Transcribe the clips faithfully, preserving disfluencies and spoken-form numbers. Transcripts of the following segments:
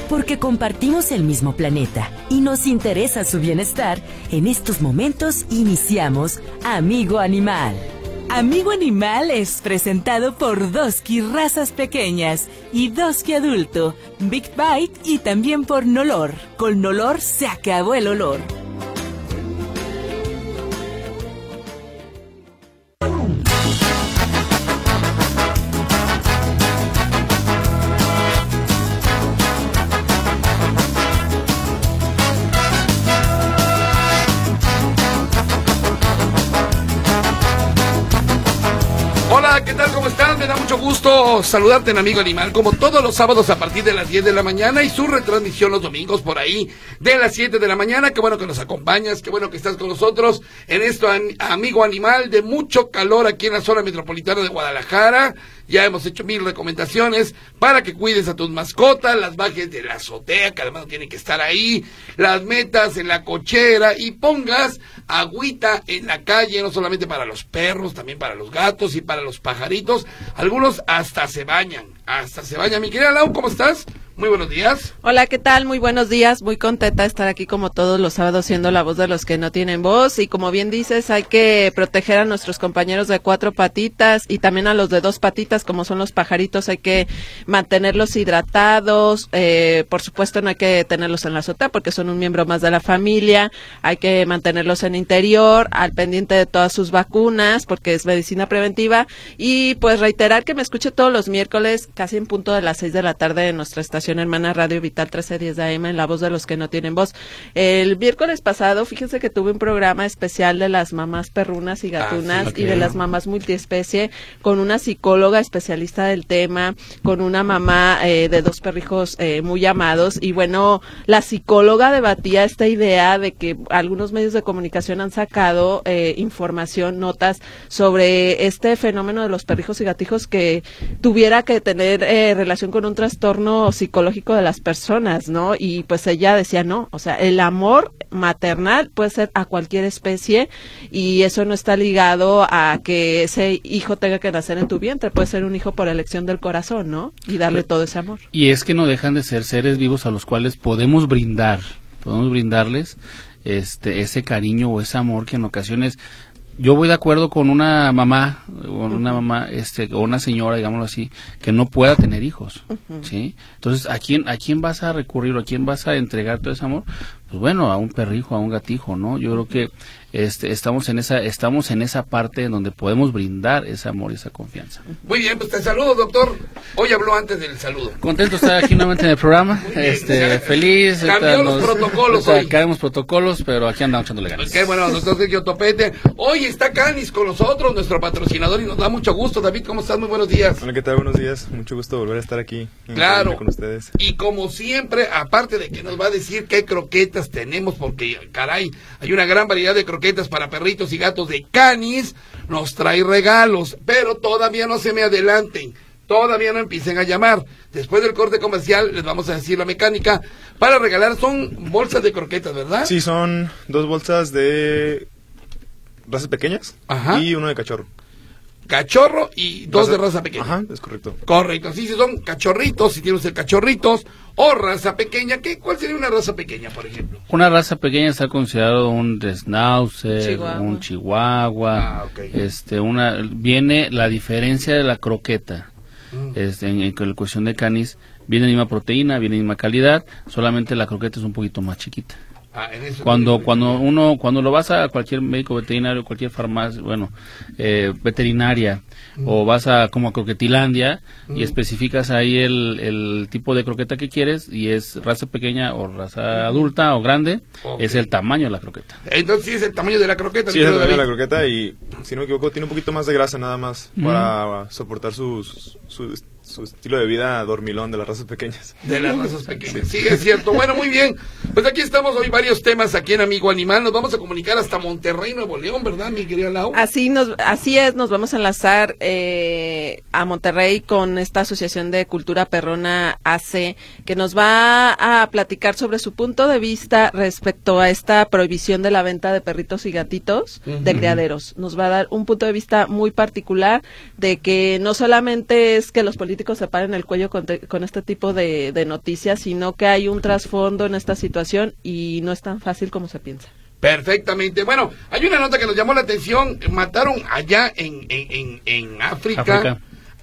Porque compartimos el mismo planeta y nos interesa su bienestar, en estos momentos iniciamos Amigo Animal. Amigo Animal es presentado por Doski Razas Pequeñas y Doski Adulto, Big Bite y también por Nolor. Con Nolor se acabó el olor. Hola, ¿qué tal? ¿Cómo están? Me da mucho gusto saludarte en Amigo Animal, como todos los sábados a partir de las diez de la mañana y su retransmisión los domingos por ahí de las siete de la mañana. Qué bueno que nos acompañas, qué bueno que estás con nosotros en esto, Amigo Animal, de mucho calor aquí en la zona metropolitana de Guadalajara. Ya hemos hecho mil recomendaciones para que cuides a tus mascotas, las bajes de la azotea, que además no tienen que estar ahí, las metas en la cochera y pongas agüita en la calle, no solamente para los perros, también para los gatos y para los pajaritos. Algunos hasta se bañan, hasta se bañan. Mi querida Lau, ¿cómo estás? Muy buenos días. Hola, ¿qué tal? Muy buenos días. Muy contenta de estar aquí como todos los sábados siendo la voz de los que no tienen voz. Y como bien dices, hay que proteger a nuestros compañeros de cuatro patitas y también a los de dos patitas, como son los pajaritos. Hay que mantenerlos hidratados. Eh, por supuesto, no hay que tenerlos en la azotea porque son un miembro más de la familia. Hay que mantenerlos en interior, al pendiente de todas sus vacunas, porque es medicina preventiva. Y pues reiterar que me escuche todos los miércoles, casi en punto de las seis de la tarde en nuestra estación hermana Radio Vital trece diez de A M, en la voz de los que no tienen voz. El miércoles pasado, fíjense que tuve un programa especial de las mamás perrunas y gatunas, ah, sí, y de las mamás multiespecie, con una psicóloga especialista del tema, con una mamá eh, de dos perrijos eh, muy amados, y bueno, la psicóloga debatía esta idea de que algunos medios de comunicación han sacado eh, información, notas sobre este fenómeno de los perrijos y gatijos que tuviera que tener eh, relación con un trastorno psicológico de las personas, ¿no? Y pues ella decía no, o sea, el amor maternal puede ser a cualquier especie y eso no está ligado a que ese hijo tenga que nacer en tu vientre, puede ser un hijo por elección del corazón, ¿no? Y darle todo ese amor. Y es que no dejan de ser seres vivos a los cuales podemos brindar, podemos brindarles este ese cariño o ese amor que en ocasiones. Yo voy de acuerdo con una mamá, con una mamá, este, o una señora, digámoslo así, que no pueda tener hijos, uh-huh. ¿sí? Entonces, ¿a quién, a quién vas a recurrir o a quién vas a entregar todo ese amor? Pues bueno, a un perrijo, a un gatijo, ¿no? Yo creo que este, estamos en esa, estamos en esa parte en donde podemos brindar ese amor y esa confianza. Muy bien, pues te saludo, doctor. Hoy habló antes del saludo. Contento de estar aquí nuevamente en el programa, este, feliz. Cambió los nos, protocolos hoy. Caemos protocolos, pero aquí andamos echándole ganas. Qué bueno, doctor Sergio Topete. Hoy está Canis con nosotros, nuestro patrocinador, y nos da mucho gusto. David, ¿cómo estás? Muy buenos días. Hola, ¿qué tal? Buenos días. Mucho gusto volver a estar aquí. Claro. Con ustedes. Y como siempre, aparte de que nos va a decir qué croquetas tenemos, porque caray, hay una gran variedad de croquetas para perritos y gatos de Canis, nos trae regalos, pero todavía no se me adelanten, todavía no empiecen a llamar. Después del corte comercial les vamos a decir la mecánica para regalar. Son bolsas de croquetas, ¿verdad? Sí, son dos bolsas de razas pequeñas. Ajá. Y uno de cachorro. Cachorro y dos raza, de raza pequeña. Ajá, es correcto. Correcto, sí, si son cachorritos, si tienes el cachorritos o raza pequeña, ¿qué, ¿cuál sería una raza pequeña, por ejemplo? Una raza pequeña está considerado un schnauzer, chihuahua. un chihuahua, ah, okay. este, una, viene la diferencia de la croqueta, mm. este, en, en, en cuestión de Canis, viene la misma proteína, viene la misma calidad, solamente la croqueta es un poquito más chiquita. Ah, en eso cuando sí, cuando uno cuando lo vas a cualquier médico veterinario, cualquier farmacia, bueno, eh, veterinaria, mm. o vas a como a Croquetilandia mm. y especificas ahí el, el tipo de croqueta que quieres y es raza pequeña o raza mm. adulta o grande, okay. es el tamaño de la croqueta. Entonces sí es el tamaño de la croqueta. Sí, es el tamaño de la croqueta y, si no me equivoco, tiene un poquito más de grasa nada más mm. para soportar sus, sus su estilo de vida dormilón de las razas pequeñas. De las razas pequeñas, sí, es cierto. Bueno, muy bien. Pues aquí estamos hoy, varios temas aquí en Amigo Animal. Nos vamos a comunicar hasta Monterrey, Nuevo León, ¿verdad, mi querida Lau? Así, nos, así es, nos vamos a enlazar eh, a Monterrey con esta Asociación de Cultura Perrona A C, que nos va a platicar sobre su punto de vista respecto a esta prohibición de la venta de perritos y gatitos uh-huh. de criaderos. Nos va a dar un punto de vista muy particular de que no solamente es que los políticos políticos se paren el cuello con, te, con este tipo de, de noticias, sino que hay un trasfondo en esta situación y no es tan fácil como se piensa. Perfectamente. Bueno, hay una nota que nos llamó la atención. Mataron allá en, en, en, en África, África.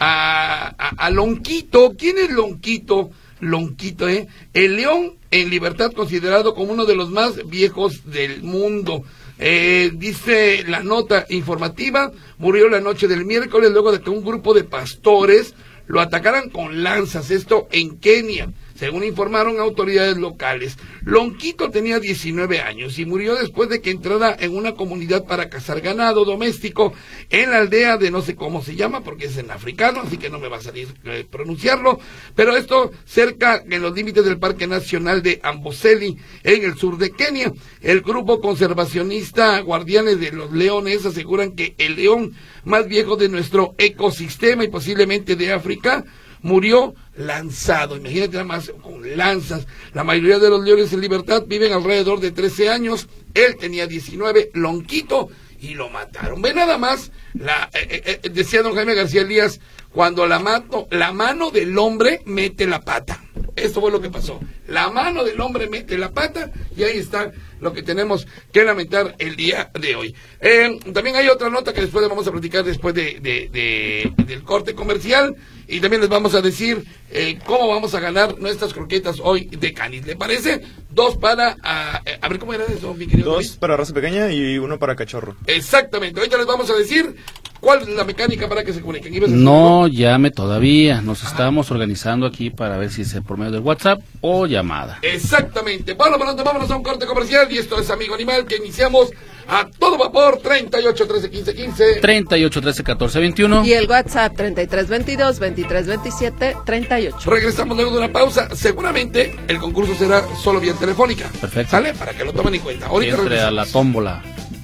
A, a, a Lonquito. ¿Quién es Lonquito? Lonquito, ¿eh? El león en libertad, considerado como uno de los más viejos del mundo. Eh, dice la nota informativa, murió la noche del miércoles luego de que un grupo de pastores lo atacaran con lanzas, esto en Kenia, según informaron autoridades locales. Lonquito tenía diecinueve años y murió después de que entrara en una comunidad para cazar ganado doméstico en la aldea de no sé cómo se llama, porque es en africano, así que no me va a salir eh, pronunciarlo, pero esto cerca en los límites del Parque Nacional de Amboseli, en el sur de Kenia. El grupo conservacionista Guardianes de los Leones aseguran que el león más viejo de nuestro ecosistema y posiblemente de África murió lanzado. Imagínate nada más, con lanzas. La mayoría de los leones en libertad viven alrededor de trece años. Él tenía diecinueve, Lonquito, y lo mataron. Ve nada más, la, eh, eh, decía don Jaime García Elías, cuando la, mato, la mano del hombre mete la pata. Esto fue lo que pasó. La mano del hombre mete la pata y ahí está lo que tenemos que lamentar el día de hoy. Eh, también hay otra nota que después le vamos a platicar después de, de, de, del corte comercial y también les vamos a decir eh, cómo vamos a ganar nuestras croquetas hoy de canis. ¿Le parece? Dos para, a, a ver cómo era eso, mi querido Dos Luis. Para raza pequeña y uno para cachorro. Exactamente. Ahorita les vamos a decir cuál es la mecánica para que se comuniquen. No llame todavía. Nos Ajá. estamos organizando aquí para ver si es por medio del WhatsApp o llamada. Exactamente. Bueno, bueno, vámonos a un corte comercial y esto es Amigo Animal, que iniciamos a todo vapor. Treinta y ocho, trece, quince, quince. Treinta y ocho, trece, catorce, veintiuno. Y el WhatsApp treinta y tres, veintidós, veintitrés, veintisiete, treinta y ocho. Regresamos luego de una pausa. Seguramente el concurso será solo vía telefónica. Perfecto. ¿Sale? Para que lo tomen en cuenta. Ahorita entre a la tómbola.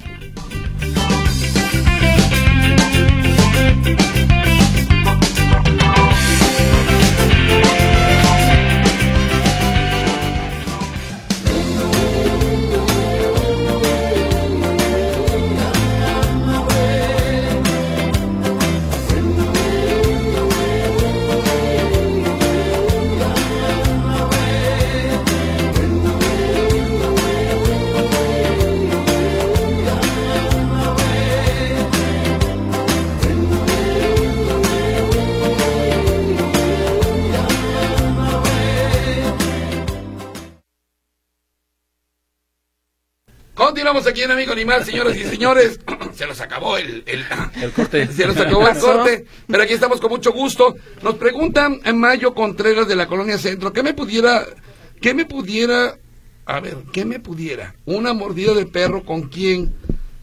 Continuamos aquí en Amigo Animal, señoras y señores. Se nos acabó el, el, el corte. Se nos acabó el corte, pero aquí estamos con mucho gusto. Nos preguntan en Mayo Contreras de la Colonia Centro, ¿qué me pudiera, qué me pudiera, a ver, qué me pudiera? Una mordida de perro con quién?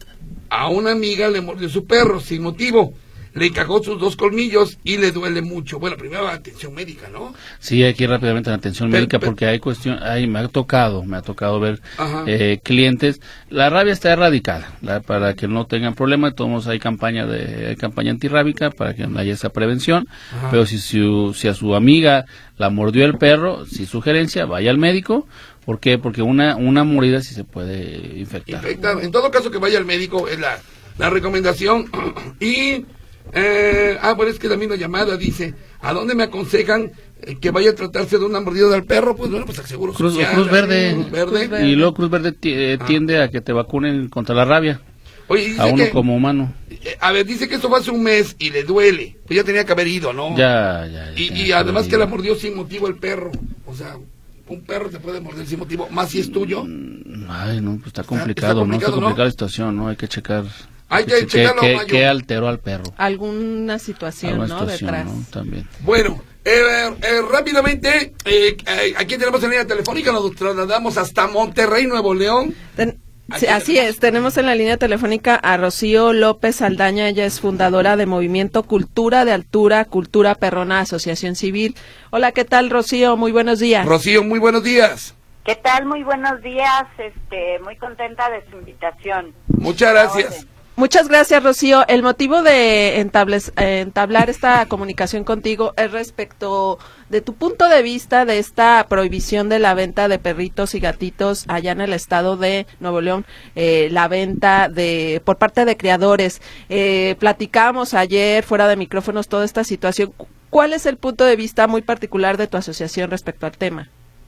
A una amiga le mordió su perro sin motivo. Le encajó sus dos colmillos y le duele mucho. Bueno, primero atención médica, ¿no? Sí, hay que ir rápidamente a la atención pero, médica pero, porque hay cuestión, hay, me ha tocado, me ha tocado ver eh, clientes. La rabia está erradicada, la, para que no tengan problema. Todos hay campaña de hay campaña antirrábica para que haya esa prevención. Ajá. Pero si, si, si a su amiga la mordió el perro, si sugerencia, vaya al médico. ¿Por qué? Porque una una mordida sí se puede infectar. Infectar. En todo caso que vaya al médico es la, la recomendación. Y Eh, ah, bueno, es que la misma llamada dice, ¿a dónde me aconsejan eh, que vaya a tratarse de una mordida del perro? Pues bueno, pues al Seguro Cruz, Social. Cruz, Verde. Cruz Verde. Cruz Verde. Y luego Cruz Verde eh, ah. tiende a que te vacunen contra la rabia. Oye, dice a uno que, como humano. Eh, a ver, dice que esto fue hace un mes y le duele. Pues ya tenía que haber ido, ¿no? Ya, ya. ya y y además que la mordió sin motivo el perro. O sea, un perro te puede morder sin motivo, más si es tuyo. Ay, no, pues está complicado, está, está complicado ¿no? Está complicada ¿no? la situación, ¿no? Hay que checar. Hay que checarlo, ¿Qué, qué alteró al perro? Alguna situación, ¿no? Situación, Detrás. ¿no? También. Bueno, eh, eh, rápidamente, eh, eh, aquí tenemos en línea telefónica, nos trasladamos hasta Monterrey, Nuevo León. Ten, sí, así es, tenemos en la línea telefónica a Rocío López Aldaña, ella es fundadora de Movimiento Cultura de Altura, Cultura Perrona, Asociación Civil. Hola, ¿qué tal, Rocío? Muy buenos días. Rocío, muy buenos días. ¿Qué tal? Muy buenos días, este, muy contenta de su invitación. Muchas gracias. Muchas gracias, Rocío. El motivo de entables, eh, entablar esta comunicación contigo es respecto de tu punto de vista de esta prohibición de la venta de perritos y gatitos allá en el estado de Nuevo León, eh, la venta de por parte de criadores. Eh, platicamos ayer fuera de micrófonos toda esta situación. ¿Cuál es el punto de vista muy particular de tu asociación respecto al tema?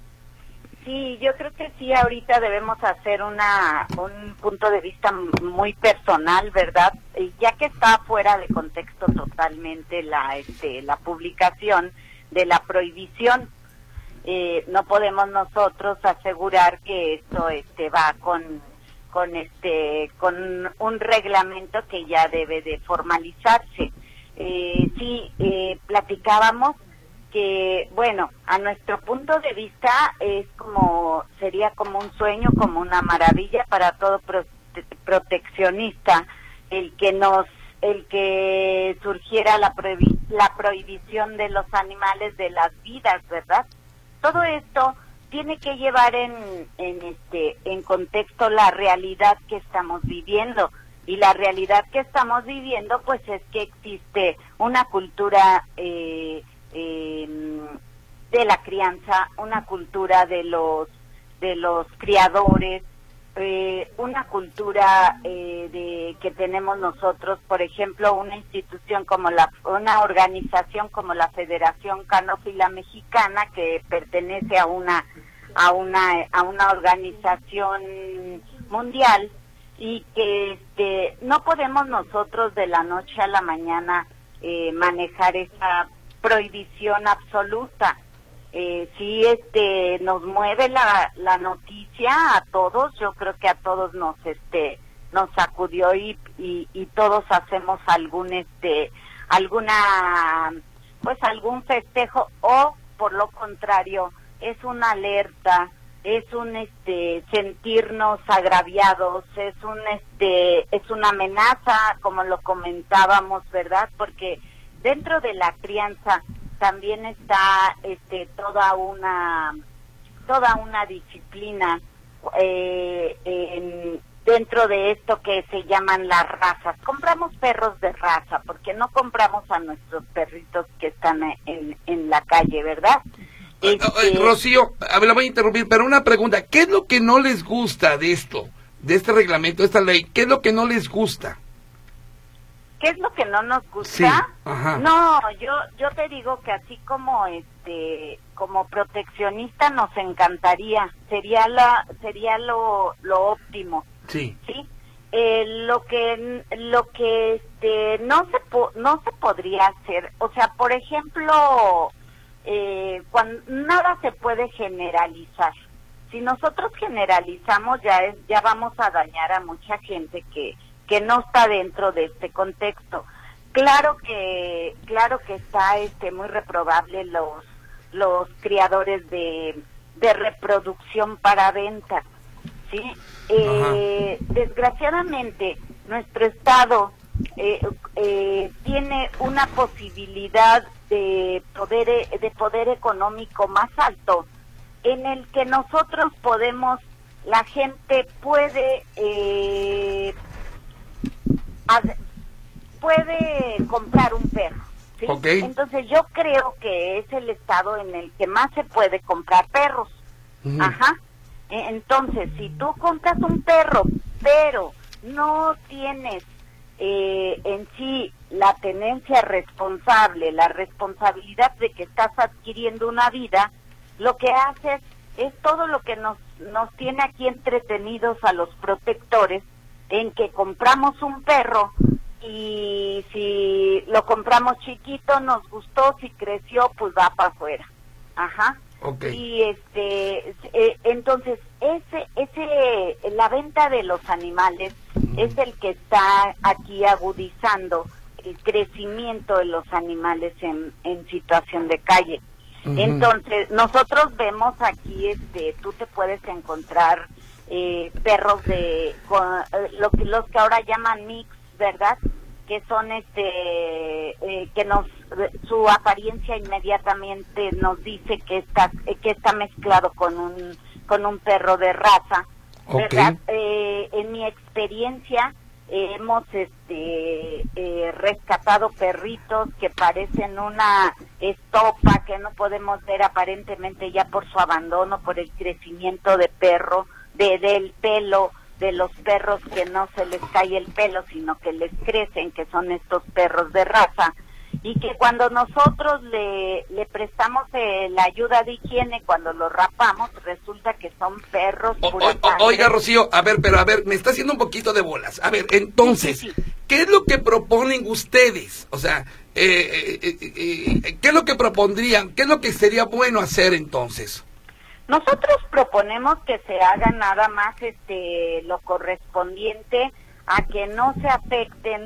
Sí, yo creo que sí, ahorita debemos hacer una un punto de vista muy personal, ¿verdad? Ya que está fuera de contexto totalmente la este la publicación de la prohibición, eh, no podemos nosotros asegurar que esto este va con con este con un reglamento que ya debe de formalizarse. Eh, sí, eh, platicábamos que, bueno, a nuestro punto de vista es como, sería como un sueño, como una maravilla para todo prote proteccionista, el que nos, el que surgiera la, prohibi la prohibición de los animales, de las vidas, ¿verdad? Todo esto tiene que llevar en, en este, en contexto la realidad que estamos viviendo. Y la realidad que estamos viviendo, pues, es que existe una cultura eh, Eh, de la crianza, una cultura de los de los criadores, eh, una cultura eh, de que tenemos nosotros, por ejemplo, una institución como la una organización como la Federación Canófila Mexicana, que pertenece a una a una a una organización mundial, y que este no podemos nosotros de la noche a la mañana eh, manejar esa prohibición absoluta. Eh, sí, este, nos mueve la, la noticia a todos, yo creo que a todos nos, este, nos sacudió y, y, y todos hacemos algún, este, alguna, pues algún festejo, o por lo contrario, es una alerta, es un, este, sentirnos agraviados, es un, este, es una amenaza, como lo comentábamos, ¿verdad? Porque dentro de la crianza también está este toda una toda una disciplina eh, en, dentro de esto que se llaman las razas. Compramos perros de raza, porque no compramos a nuestros perritos que están en, en la calle, ¿verdad? Este... Eh, Rocío, a ver, la voy a interrumpir, pero una pregunta, ¿qué es lo que no les gusta de esto, de este reglamento, de esta ley? ¿Qué es lo que no les gusta? ¿Qué es lo que no nos gusta? Sí, ajá. No, yo yo te digo que así como este como proteccionista nos encantaría, sería la sería lo lo óptimo. Sí. Sí. Eh, lo que lo que este no se po no se podría hacer, o sea, por ejemplo, eh, cuando nada se puede generalizar. Si nosotros generalizamos, ya es ya vamos a dañar a mucha gente que que no está dentro de este contexto. Claro que claro que está este muy reprobable los los criadores de de reproducción para venta, ¿sí? Eh, desgraciadamente nuestro estado eh, eh, tiene una posibilidad de poder de poder económico más alto, en el que nosotros podemos, la gente puede eh, puede comprar un perro, ¿sí? Okay. Entonces yo creo que es el estado en el que más se puede comprar perros. Uh-huh. Ajá. Entonces, si tú compras un perro, pero no tienes eh, en sí la tenencia responsable, la responsabilidad de que estás adquiriendo una vida, lo que haces es todo lo que nos, nos tiene aquí entretenidos a los protectores, en que compramos un perro y si lo compramos chiquito nos gustó, si creció pues va para afuera. Ajá. Okay. Y este eh, entonces ese ese la venta de los animales uh-huh. es el que está aquí agudizando el crecimiento de los animales en, en situación de calle. Uh-huh. Entonces nosotros vemos aquí, este tú te puedes encontrar Eh, perros de con, eh, lo que los que ahora llaman mix, ¿verdad? Que son este eh, que nos su apariencia inmediatamente nos dice que está eh, que está mezclado con un con un perro de raza, ¿verdad? Okay. Eh, en mi experiencia eh, hemos este eh, rescatado perritos que parecen una estopa, que no podemos ver aparentemente ya por su abandono, por el crecimiento de perro. De, del pelo de los perros, que no se les cae el pelo, sino que les crecen, que son estos perros de raza, y que cuando nosotros le, le prestamos eh, la ayuda de higiene cuando los rapamos, resulta que son perros O, pura o, sangre. oiga, Rocío, a ver, pero a ver, me está haciendo un poquito de bolas. A ver, entonces, Sí, sí, sí. ¿qué es lo que proponen ustedes? O sea, eh, eh, eh, eh, ¿qué es lo que propondrían? ¿Qué es lo que sería bueno hacer entonces? Nosotros proponemos que se haga nada más este lo correspondiente a que no se afecten.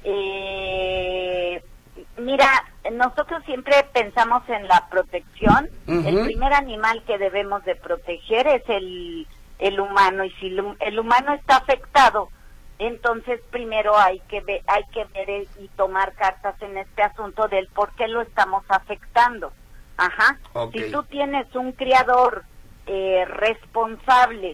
Eh, mira, nosotros siempre pensamos en la protección. Uh-huh. El primer animal que debemos de proteger es el, el humano, y si el, el humano está afectado, entonces primero hay que ver, hay que ver y tomar cartas en este asunto del por qué lo estamos afectando. Ajá. Okay. Si tú tienes un criador eh, responsable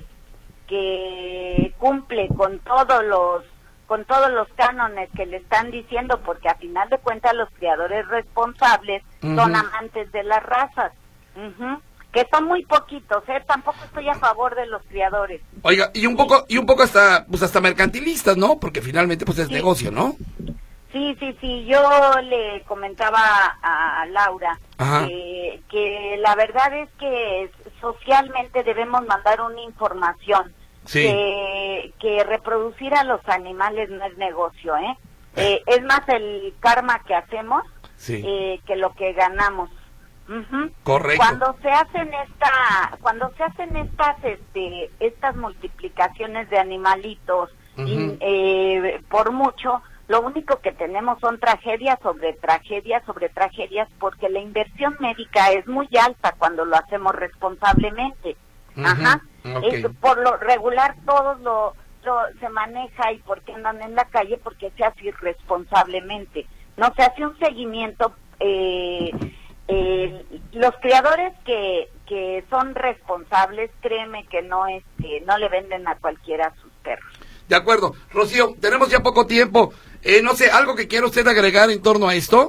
que cumple con todos los con todos los cánones que le están diciendo, porque a final de cuentas los criadores responsables uh-huh. son amantes de las razas, uh-huh. que son muy poquitos, ¿eh? Tampoco estoy a favor de los criadores. Oiga, y un poco y un poco hasta pues hasta mercantilistas, ¿no? Porque finalmente pues es sí. negocio, ¿no? Sí, sí, sí, yo le comentaba a Laura que, que la verdad es que socialmente debemos mandar una información. Sí. Que, que reproducir a los animales no es negocio, ¿eh? eh es más el karma que hacemos sí. eh, que lo que ganamos. Uh-huh. Correcto. Cuando se hacen esta, cuando se hacen estas, este, estas multiplicaciones de animalitos uh-huh. y, eh, por mucho, lo único que tenemos son tragedias sobre tragedias sobre tragedias, porque la inversión médica es muy alta cuando lo hacemos responsablemente. Uh-huh. Ajá. Okay. Es, por lo regular todos lo, lo se maneja y porque andan en la calle porque se hace irresponsablemente. No se hace un seguimiento. Eh, eh, los criadores que que son responsables, créeme que no este no le venden a cualquiera a sus perros. De acuerdo, Rocío, tenemos ya poco tiempo. Eh, no sé, algo que quiera usted agregar en torno a esto.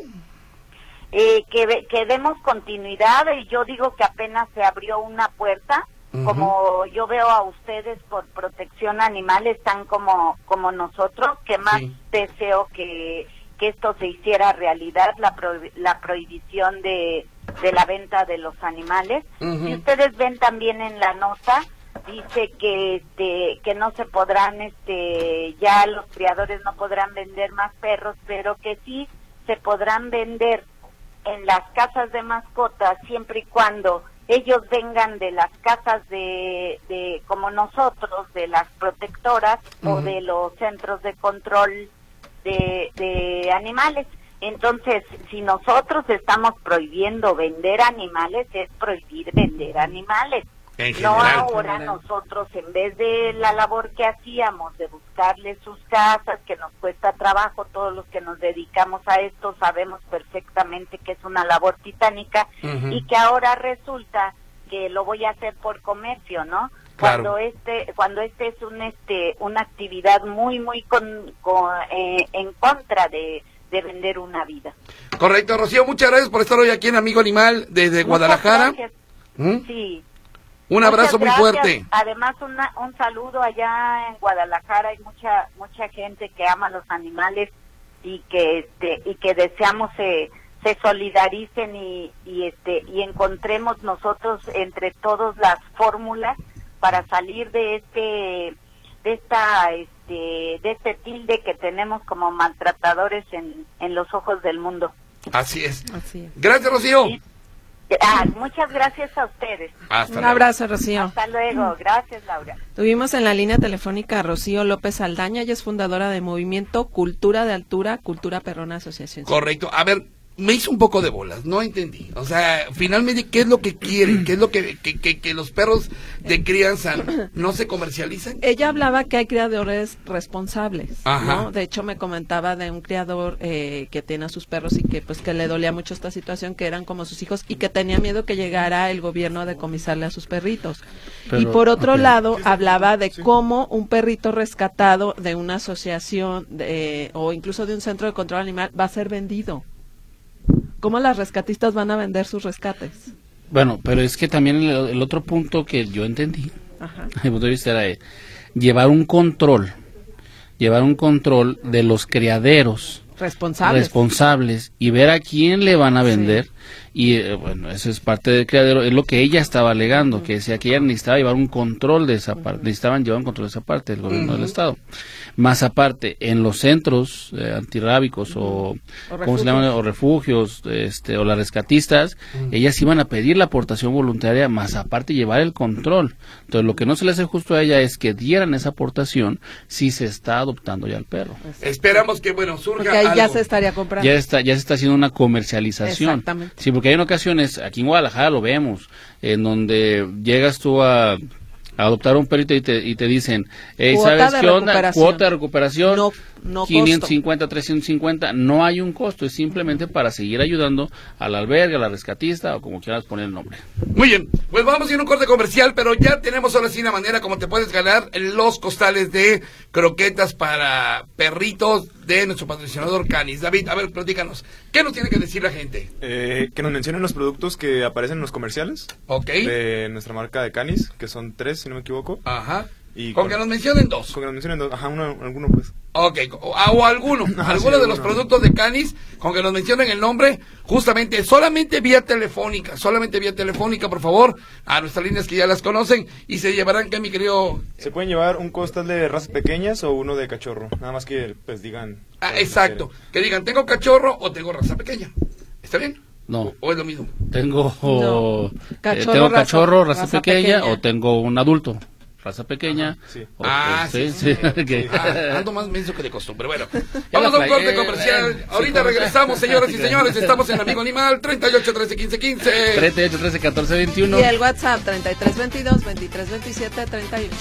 Eh, que que demos continuidad, y yo digo que apenas se abrió una puerta. Uh-huh. Como yo veo a ustedes por protección animal, están como como nosotros, que más sí. deseo que, que esto se hiciera realidad, la, pro, la prohibición de, de la venta de los animales. Uh-huh. Si ustedes ven también en la nota, dice que este, que no se podrán, este ya los criadores no podrán vender más perros, pero que sí se podrán vender en las casas de mascotas siempre y cuando ellos vengan de las casas de, de como nosotros, de las protectoras uh-huh. o de los centros de control de, de animales. Entonces, si nosotros estamos prohibiendo vender animales, es prohibir vender animales. No ahora nosotros, en vez de la labor que hacíamos de buscarles sus casas, que nos cuesta trabajo, todos los que nos dedicamos a esto sabemos perfectamente que es una labor titánica uh-huh. y que ahora resulta que lo voy a hacer por comercio, ¿no? Claro. Cuando este cuando este es un este una actividad muy muy con, con eh, en contra de de vender una vida. Correcto, Rocío, muchas gracias por estar hoy aquí en Amigo Animal desde muchas Guadalajara. ¿Mm? Sí. Un abrazo muy fuerte. Además, una, un saludo allá en Guadalajara. Hay mucha mucha gente que ama los animales y que este y que deseamos se se solidaricen y, y este y encontremos nosotros entre todos las fórmulas para salir de este de esta este de este tilde que tenemos como maltratadores en en los ojos del mundo. Así es. Así es. Gracias, Rocío. Sí. Ah, muchas gracias a ustedes. Hasta Un luego. abrazo, Rocío. Hasta luego. Gracias, Laura. Tuvimos en la línea telefónica a Rocío López Aldaña, ella es fundadora de Movimiento Cultura de Altura, Cultura Perrona Asociación. Correcto. A ver, me hizo un poco de bolas, no entendí. O sea, finalmente, ¿qué es lo que quieren? ¿Qué es lo que, que, que, que los perros de crianza no se comercializan? Ella hablaba que hay criadores responsables, Ajá. ¿no? De hecho, me comentaba de un criador eh, que tiene a sus perros y que pues que le dolía mucho esta situación, que eran como sus hijos y que tenía miedo que llegara el gobierno a decomisarle a sus perritos. Pero, y por otro okay. lado, hablaba de cómo un perrito rescatado de una asociación de, o incluso de un centro de control animal va a ser vendido. ¿Cómo las rescatistas van a vender sus rescates? Bueno, pero es que también el, el otro punto que yo entendí, Ajá. mi punto de vista era eh, llevar un control, llevar un control de los criaderos responsables. responsables y ver a quién le van a vender. Sí. Y eh, bueno, eso es parte del criadero, es lo que ella estaba alegando, uh-huh. que decía que ella necesitaba llevar un control de esa parte, uh-huh. necesitaban llevar un control de esa parte del gobierno uh-huh. del Estado. Más aparte, en los centros eh, antirrábicos uh-huh. o, o, ¿cómo se llama? O refugios, este, o las rescatistas, uh-huh. ellas iban a pedir la aportación voluntaria, más aparte llevar el control. Entonces, lo que no se le hace justo a ella es que dieran esa aportación si se está adoptando ya el perro. Esperamos que, bueno, surja porque ahí algo. ya se estaría comprando. Ya está, ya se está haciendo una comercialización. Exactamente. Sí, porque hay en ocasiones, aquí en Guadalajara lo vemos, en donde llegas tú a, a adoptar un perrito y te, y te dicen, hey, ¿sabes qué onda? Cuota de recuperación, no, no quinientos cincuenta, costo. trescientos cincuenta, no hay un costo, es simplemente para seguir ayudando al albergue, a la rescatista o como quieras poner el nombre. Muy bien, pues vamos a ir a un corte comercial, pero ya tenemos ahora sí una manera como te puedes ganar los costales de croquetas para perritos de nuestro patrocinador Canis. David, a ver, platícanos, ¿qué nos tiene que decir la gente? Eh, que nos mencionen los productos que aparecen en los comerciales. Ok. De nuestra marca de Canis, que son tres, si no me equivoco. Ajá. Y con, con que nos mencionen dos. Con que nos mencionen dos, ajá, uno, alguno pues. Ok, o, o alguno, ah, alguno sí, de los alguno. productos de Canis, con que nos mencionen el nombre, justamente, solamente vía telefónica, solamente vía telefónica, por favor, a nuestras líneas que ya las conocen, y se llevarán, que mi querido... Se pueden llevar un costal de razas pequeñas o uno de cachorro, nada más que, pues, digan... Ah, exacto, que digan, ¿tengo cachorro o tengo raza pequeña? ¿Está bien? No. ¿O, o es lo mismo? Tengo, no. cachorro, eh, tengo cachorro, raza, raza, raza pequeña, pequeña, o tengo un adulto. Raza pequeña. Sí. O, ah, sí, sí. sí. Okay. Ah, ando más menso que de costumbre. Bueno, vamos a un corte comercial. Ahorita regresamos, señoras y señores. Estamos en Amigo Animal, treinta y ocho, trece, quince, quince. treinta y ocho, trece, catorce, veintiuno. Y el WhatsApp, treinta y tres, veintidós, veintitrés, veintisiete, treinta y ocho.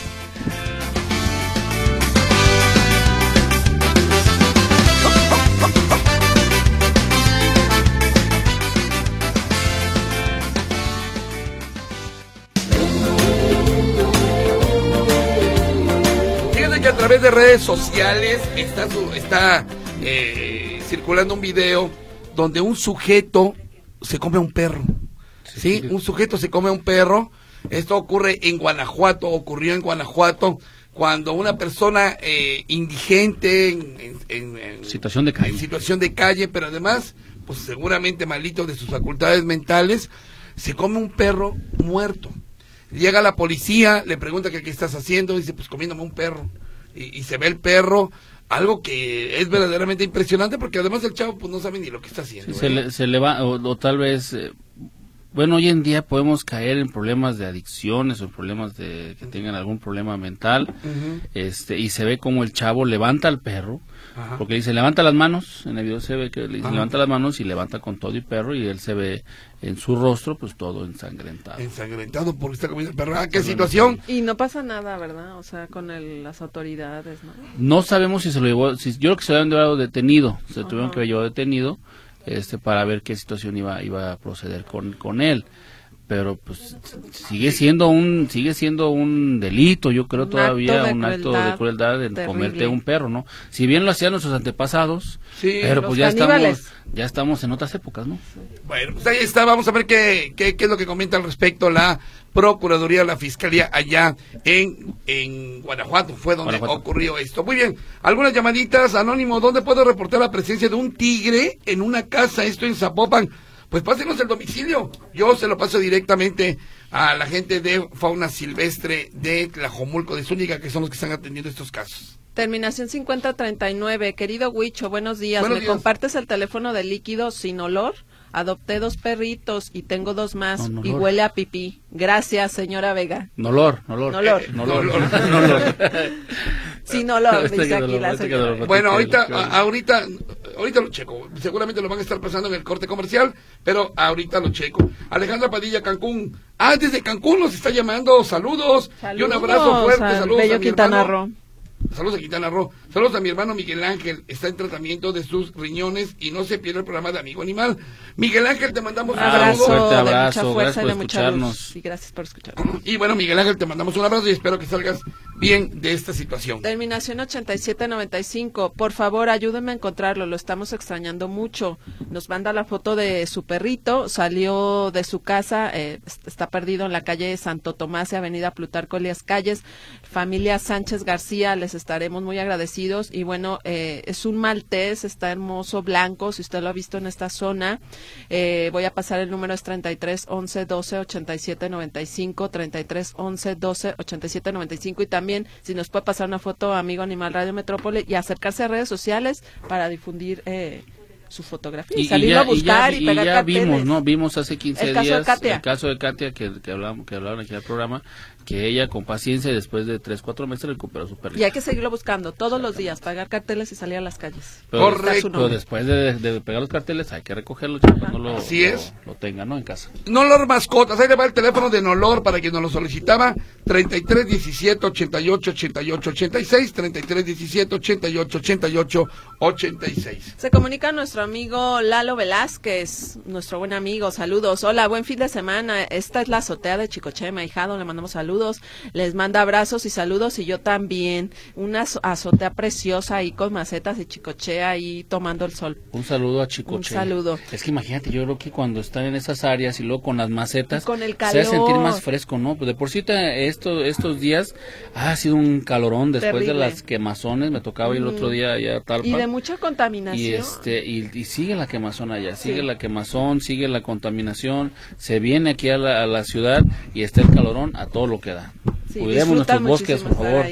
A través de redes sociales está, está eh, circulando un video donde un sujeto se come a un perro. ¿Sí? Un sujeto se come a un perro. Esto ocurre en Guanajuato, ocurrió en Guanajuato, cuando una persona eh, indigente, en, en, en, situación de calle. en situación de calle, pero además, pues seguramente malito de sus facultades mentales, se come un perro muerto. Llega la policía, le pregunta que qué estás haciendo, dice, pues comiéndome un perro. Y, y se ve el perro, algo que es verdaderamente impresionante, porque además el chavo pues no sabe ni lo que está haciendo. Sí, se, le, se le va, o, o tal vez, eh, bueno, hoy en día podemos caer en problemas de adicciones o problemas de que tengan algún problema mental, uh-huh. este y se ve como el chavo levanta al perro, ajá. porque dice, levanta las manos, en el video se ve que le dice, levanta las manos y levanta con todo y perro, y él se ve en su rostro, pues todo ensangrentado. Ensangrentado porque está comiendo el perro. ¿Ah, qué situación? Y no pasa nada, ¿verdad? O sea, con el, las autoridades, ¿no? No sabemos si se lo llevó, si, yo creo que se lo habían llevado detenido, se lo tuvieron que haber llevado detenido, este, para ver qué situación iba, iba a proceder con, con él. Pero pues sigue siendo un sigue siendo un delito, yo creo, un todavía acto un acto de crueldad en terrible. Comerte un perro, ¿no? Si bien lo hacían nuestros antepasados, sí, pero pues ya caníbales. estamos ya estamos en otras épocas, ¿no? Bueno, pues ahí está, vamos a ver qué, qué, qué es lo que comenta al respecto la Procuraduría, la Fiscalía allá en, en Guanajuato, fue donde Guanajuato. ocurrió esto. Muy bien, algunas llamaditas, Anónimo, ¿dónde puedo reportar la presencia de un tigre en una casa, esto en Zapopan? Pues pásenos el domicilio, yo se lo paso directamente a la gente de fauna silvestre de Tlajomulco de Zúñiga, que son los que están atendiendo estos casos. Terminación cincuenta treinta y nueve, querido Huicho, buenos días, buenos ¿me días. compartes el teléfono de líquido sin olor? Adopté dos perritos y tengo dos más no, no y olor. Huele a pipí. Gracias, señora Vega. Nolor, nolor. Nolor. Eh, nolor. nolor. nolor. Sin olor, dice aquí la señora. Bueno, ahorita, a, ahorita, ahorita lo checo. Seguramente lo van a estar pasando en el corte comercial, pero ahorita lo checo. Alejandra Padilla, Cancún. Ah, desde Cancún nos está llamando. Saludos. Saludos y un abrazo fuerte. Saludos Bello a mi Quintana hermano. Saludos a Quintana Roo. Saludos a mi hermano Miguel Ángel. Está en tratamiento de sus riñones y no se pierde el programa de Amigo Animal. Miguel Ángel, te mandamos un abrazo. saludo. Fuerte abrazo. De mucha fuerza y de mucha luz. Y gracias por escucharnos. Y bueno, Miguel Ángel, te mandamos un abrazo y espero que salgas bien de esta situación. Terminación ochenta y siete noventa y cinco. Por favor, ayúdenme a encontrarlo. Lo estamos extrañando mucho. Nos manda la foto de su perrito. Salió de su casa. Eh, está perdido en la calle Santo Tomás y Avenida Plutarco Elías Calles. Familia Sánchez García, les estaremos muy agradecidos difundidos y bueno, eh, es un maltés, está hermoso, blanco, si usted lo ha visto en esta zona. Eh, voy a pasar el número, es treinta y tres, once, doce, ochenta y siete, noventa y cinco, treinta y tres, once, doce, ochenta y siete, noventa y cinco y también si nos puede pasar una foto, amigo Animal Radio Metrópoli, y acercarse a redes sociales para difundir eh, su fotografía y, y salirlo ya, a buscar y, ya, y pegar y ya carteles. vimos, ¿no? Vimos hace quince el caso días de Katia. el caso de Katia que, que hablaban que hablaban aquí al programa, que ella con paciencia después de tres, cuatro meses recuperó su perrito. Y hay que seguirlo buscando todos los días, pegar carteles y salir a las calles. Pero, correcto. Pero después de, de pegar los carteles hay que recogerlos cuando lo, Así es. Lo, lo tengan, ¿no? En casa. Nolor Mascotas, ahí le va el teléfono de Nolor para quien nos lo solicitaba, treinta y tres, diecisiete, ochenta y ocho, ochenta y ocho, ochenta y seis, treinta y tres, diecisiete, ochenta y ocho, ochenta y ocho, ochenta y seis. Se comunica nuestro amigo Lalo Velázquez, nuestro buen amigo, saludos. Hola, buen fin de semana. Esta es la azotea de Chicoche, Maijado, le mandamos saludos. Les manda abrazos y saludos y yo también. Una azotea preciosa ahí con macetas de Chicoche ahí tomando el sol. Un saludo a Chicoche. Un saludo. Es que imagínate, yo creo que cuando están en esas áreas y luego con las macetas, y con el calor, se hace sentir más fresco, ¿no? Pues de por sí esto, estos días ha sido un calorón después terrible. De las quemazones, me tocaba ir mm. el otro día allá a Talpa. Y de mucha contaminación. Y este y, y sigue la quemazón allá, sigue sí. la quemazón, sigue la contaminación, se viene aquí a la, a la ciudad y está el calorón a todo lo que da. Sí, cuidemos nuestros bosques, por favor.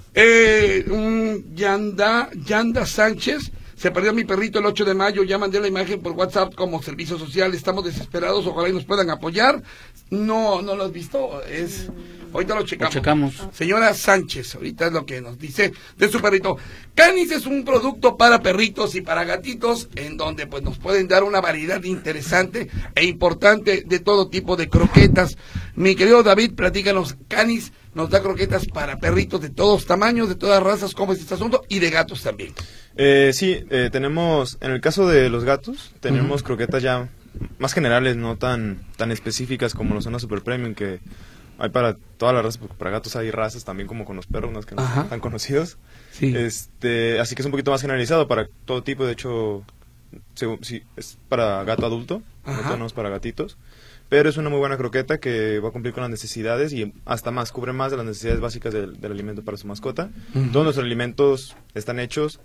Eh, un Yanda, Yanda Sánchez, se perdió mi perrito el ocho de mayo, ya mandé la imagen por WhatsApp como servicio social, estamos desesperados, ojalá y nos puedan apoyar. No, no lo has visto, es... Ahorita lo checamos. Lo checamos. Señora Sánchez, ahorita es lo que nos dice de su perrito. Canis es un producto para perritos y para gatitos, en donde pues nos pueden dar una variedad interesante e importante de todo tipo de croquetas. Mi querido David, platícanos, Canis nos da croquetas para perritos de todos tamaños, de todas razas, ¿cómo es este asunto? Y de gatos también. Eh, sí, eh, tenemos, en el caso de los gatos, tenemos uh-huh. croquetas ya más generales, no tan, tan específicas como lo son las Super Premium, que... hay para todas las razas, porque para gatos hay razas también como con los perros, unas que no son tan conocidos. Sí. Este, así que es un poquito más generalizado para todo tipo, de hecho, sí, es para gato adulto, Ajá. no es para gatitos. Pero es una muy buena croqueta que va a cumplir con las necesidades y hasta más, cubre más de las necesidades básicas del, del alimento para su mascota. Uh-huh. Todos nuestros alimentos están hechos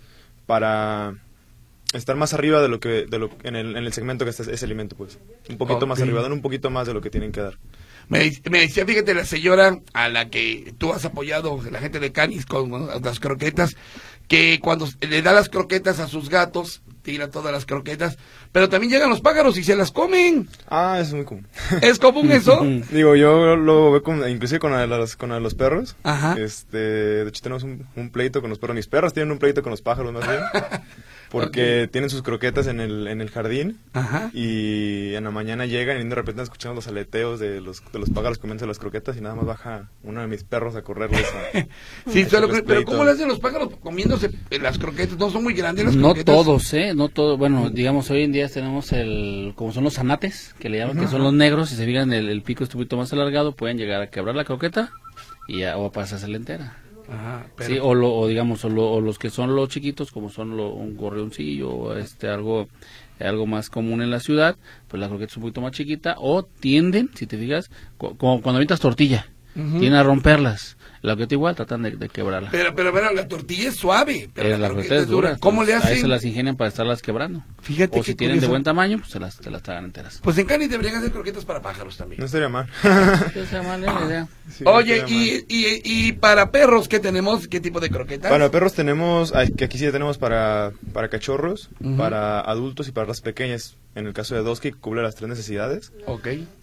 para estar más arriba de lo que, de lo, en, el, en el segmento que está ese alimento, pues. Un poquito okay. más arriba, dan un poquito más de lo que tienen que dar. Me, me decía, fíjate, la señora a la que tú has apoyado, la gente de Canis con ¿no? las croquetas, que cuando le da las croquetas a sus gatos, tira todas las croquetas, pero también llegan los pájaros y se las comen. Ah, eso es muy común. ¿Es común eso? Digo, yo lo veo con, inclusive con, los, con los perros. Ajá. Este, de hecho tenemos un, un pleito con los perros. Mis perros tienen un pleito con los pájaros más bien. Porque okay. tienen sus croquetas en el en el jardín. Ajá. Y en la mañana llegan y de repente escuchamos los aleteos de los de los pájaros comiéndose las croquetas y nada más baja uno de mis perros a correrles a, sí, a pero, pero ¿cómo le hacen los pájaros comiéndose las croquetas? ¿No son muy grandes las no croquetas? No todos, ¿eh? No todos. Bueno, digamos, hoy en día tenemos el... como son los zanates, que le llaman, Ajá. que son los negros. Si se fijan, el, el pico es un poquito más alargado, pueden llegar a quebrar la croqueta y ya, o a pasársela entera. Ajá, pero... sí, o, lo, o digamos o, lo, o los que son los chiquitos como son lo, un gorrioncillo o este algo algo más común en la ciudad, pues la croqueta es un poquito más chiquita o tienden, si te fijas, cu como cuando avientas tortilla, uh-huh. tienden a romperlas. La croqueta igual tratan de, de quebrarla. Pero, pero, pero la tortilla es suave, pero eh, la, la croqueta es dura. ¿Cómo le hacen? Ahí se las ingenian para estarlas quebrando. Fíjate o si tienen curioso. De buen tamaño, pues se las, se las tragan enteras. Pues en Canis deberían hacer croquetas para pájaros también. No estaría mal. No estaría mal la idea. Sí, Oye, y, y, y para perros, ¿qué tenemos? ¿Qué tipo de croquetas? Para perros tenemos, que aquí sí ya tenemos para, para cachorros, uh-huh. para adultos y para razas pequeñas. En el caso de Dosky, cubre las tres necesidades. Ok.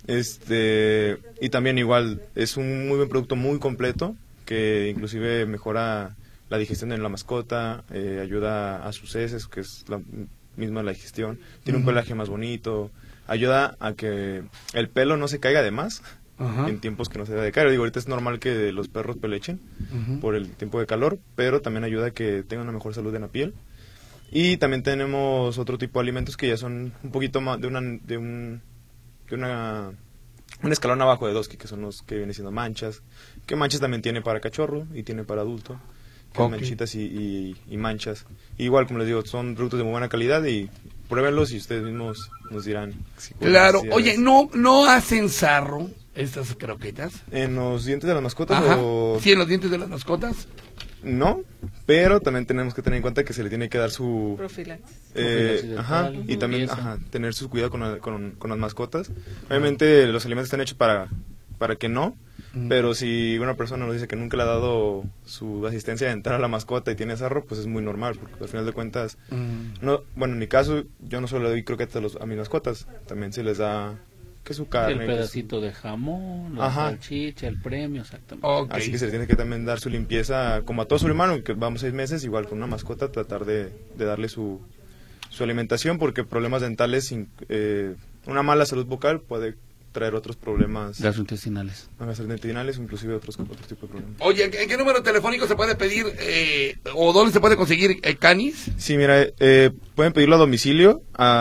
Este, y también igual, es un muy buen producto, muy completo, que inclusive mejora la digestión de la mascota, eh, ayuda a sus heces, que es la misma la digestión, tiene uh-huh. un pelaje más bonito, ayuda a que el pelo no se caiga de más uh-huh. en tiempos que no se debe de caer. Digo, ahorita es normal que los perros pelechen uh-huh. por el tiempo de calor, pero también ayuda a que tengan una mejor salud en la piel. Y también tenemos otro tipo de alimentos que ya son un poquito más de una de un de una un escalón abajo de Dosky, que son los que vienen siendo manchas, que manchas también tiene para cachorro y tiene para adulto, que okay. manchitas y, y, y manchas. Igual, como les digo, son productos de muy buena calidad y pruébenlos y ustedes mismos nos dirán. Si claro, oye, ¿no no hacen sarro estas croquetas? ¿En los dientes de las mascotas? Ajá. O... Sí, en los dientes de las mascotas. no, pero también tenemos que tener en cuenta que se le tiene que dar su Profilaxis. eh, Profilaxis ajá, dental, y también limpieza. ajá, tener su cuidado con, la- con, con las mascotas. Obviamente los alimentos están hechos para, para que no, pero si una persona nos dice que nunca le ha dado su asistencia dental a la mascota y tiene sarro, pues es muy normal, porque al final de cuentas, no, bueno, en mi caso, yo no solo le doy croquetas a, los, a mis mascotas, también se les da que su carne. El que su- pedacito de jamón, la Ajá. salchicha, el premio, exactamente. Ok. Así que se le tiene que también dar su limpieza, como a todo su hermano, que vamos seis meses, igual con una mascota, tratar de, de darle su, su alimentación, porque problemas dentales, sin- eh, una mala salud bucal puede traer otros problemas Gastrointestinales. gastrointestinales o inclusive otros, otros tipos de problemas. Oye, ¿en qué número telefónico se puede pedir eh, o dónde se puede conseguir el Canis? Sí, mira, eh, pueden pedirlo a domicilio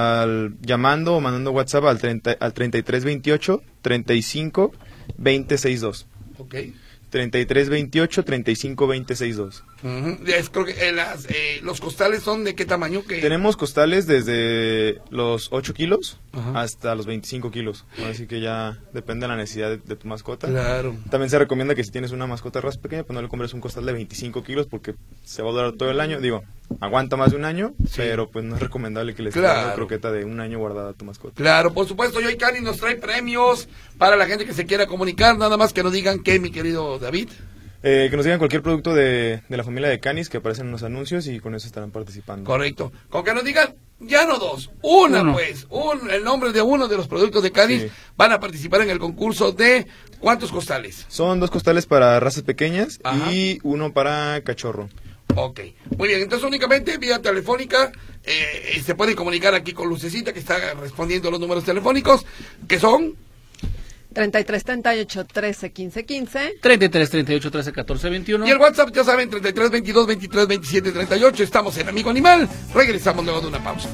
al llamando o mandando WhatsApp al, treinta, al treinta y tres veintiocho, treinta y cinco, veinte sesenta y dos. Ok. treinta y tres veintiocho, treinta y cinco, veinte sesenta y dos. Ujú. Es, creo que eh, las, eh, los costales son de qué tamaño que Tenemos costales desde los ocho kilos Ajá. hasta los veinticinco kilos. Así que ya depende de la necesidad de, de tu mascota. Claro. También se recomienda que si tienes una mascota más pequeña, pues no le compres un costal de veinticinco kilos porque se va a durar todo el año. Digo, aguanta más de un año, Sí. pero pues no es recomendable que le estés Claro. dando croqueta de un año guardada a tu mascota. Claro, por supuesto, y hoy Canis nos trae premios para la gente que se quiera comunicar, nada más que nos digan qué, mi querido David. Eh, que nos digan cualquier producto de, de la familia de Canis que aparecen en los anuncios y con eso estarán participando. Correcto. Con que nos digan, ya no dos, una Uno. pues, un, el nombre de uno de los productos de Canis Sí. van a participar en el concurso de ¿cuántos costales? Son dos costales para razas pequeñas Ajá. y uno para cachorro. Ok, muy bien, entonces únicamente vía telefónica eh, se pueden comunicar aquí con Lucecita que está respondiendo los números telefónicos, que son... treinta y tres, treinta y ocho, trece, quince, quince. treinta y tres, treinta y ocho, trece, catorce, veintiuno. Y el WhatsApp, ya saben, treinta y tres, veintidós, veintitrés, veintisiete, treinta y ocho. Estamos en Amigo Animal. Regresamos luego de una pausa.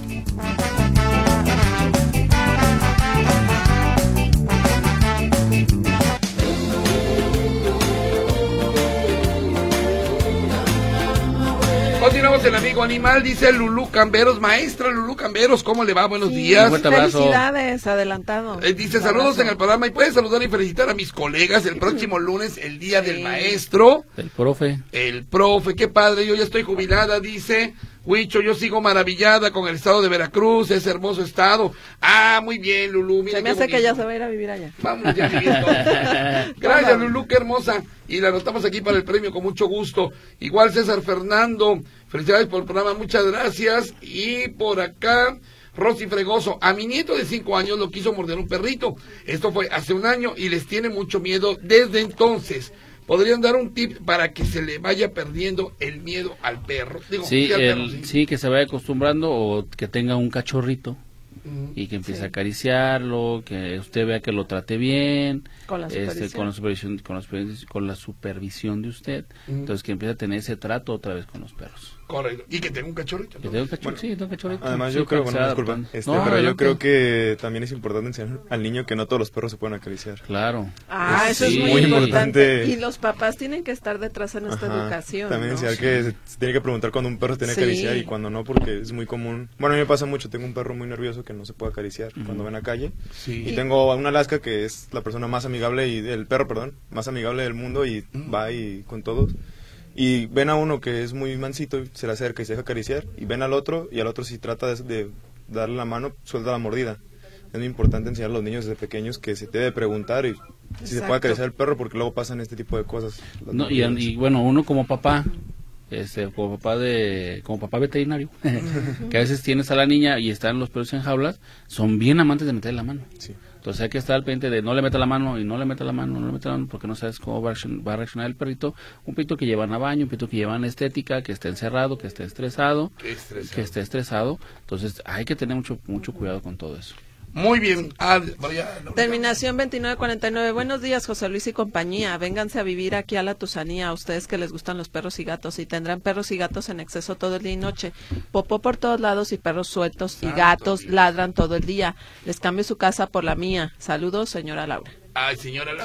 Continuamos en Amigo Animal, dice Lulú Camberos. Maestra Lulú Camberos, ¿cómo le va? Buenos Sí, días. fuerte abrazo. Felicidades, adelantado. Eh, dice, Un saludos abrazo. en el programa y puedes saludar y felicitar a mis colegas el próximo lunes, el Día del Maestro. El profe. El profe, qué padre, yo ya estoy jubilada, dice Huicho, yo sigo maravillada con el estado de Veracruz, ese hermoso estado. Ah, muy bien, Lulú, mira Se me qué hace que bonito. ya se va a ir a vivir allá. Vamos ya a vivir todos. Gracias, Lulú, qué hermosa. Y la anotamos aquí para el premio con mucho gusto. Igual César Fernando, felicidades por el programa, muchas gracias. Y por acá, Rosy Fregoso, a mi nieto de cinco años lo quiso morder un perrito. Esto fue hace un año y les tiene mucho miedo desde entonces. ¿Podrían dar un tip para que se le vaya perdiendo el miedo al perro? Digo, Sí, al perro, el, sí. sí, que se vaya acostumbrando o que tenga un cachorrito Ujú. y que empiece a acariciarlo, que usted vea que lo trate bien, Con la este, supervisión. con la supervisión, con la supervisión, con la supervisión de usted, Ujú. entonces que empiece a tener ese trato otra vez con los perros. Correcto. Y que tenga un cachorrito. Que ¿no? tenga un cachorrito, sí, tenga un cachorrito. Además Sí, yo creo, para que bueno, se disculpa, adapten. este, No, pero yo adelante. creo que también es importante enseñar al niño que no todos los perros se pueden acariciar. Claro. Ah, eso Sí, es muy, muy importante. importante. Y los papás tienen que estar detrás en esta Ajá. educación. También ¿no? enseñar que se, se tiene que preguntar cuando un perro se tiene que Sí. acariciar y cuando no, porque es muy común. Bueno, a mí me pasa mucho, tengo un perro muy nervioso que no se puede acariciar cuando va en la calle. Sí. Y tengo a un Alaska que es la persona más amigable, y el perro, perdón, más amigable del mundo y va y con todos. Y ven a uno que es muy mansito, y se le acerca y se deja acariciar. Y ven al otro, y al otro si trata de, de darle la mano, suelta la mordida. Es muy importante enseñar a los niños desde pequeños que se debe preguntar y si se Exacto. puede acariciar al perro, porque luego pasan este tipo de cosas. las No, y, mordidas. y bueno, uno como papá, este, como papá de, como papá veterinario, que a veces tienes a la niña y están los perros en jaulas, son bien amantes de meter la mano. Sí. Entonces hay que estar al pendiente de no le meta la mano y no le meta la mano, no le meta la mano, porque no sabes cómo va a reaccion- va a reaccionar el perrito. Un perrito que llevan a baño, un perrito que llevan estética, que esté encerrado, que esté estresado, Qué estresado. que esté estresado. Entonces hay que tener mucho mucho cuidado con todo eso. Muy bien. Ah, bueno, ya, no, Terminación veintinueve cuarenta y nueve. Buenos días, José Luis y compañía. Vénganse a vivir aquí a la Tusanía, a ustedes que les gustan los perros y gatos, y tendrán perros y gatos en exceso todo el día y noche. Popó por todos lados y perros sueltos y Santo gatos Dios. ladran todo el día. Les cambio su casa por la mía. Saludos, señora Laura. Ay, señora Laura.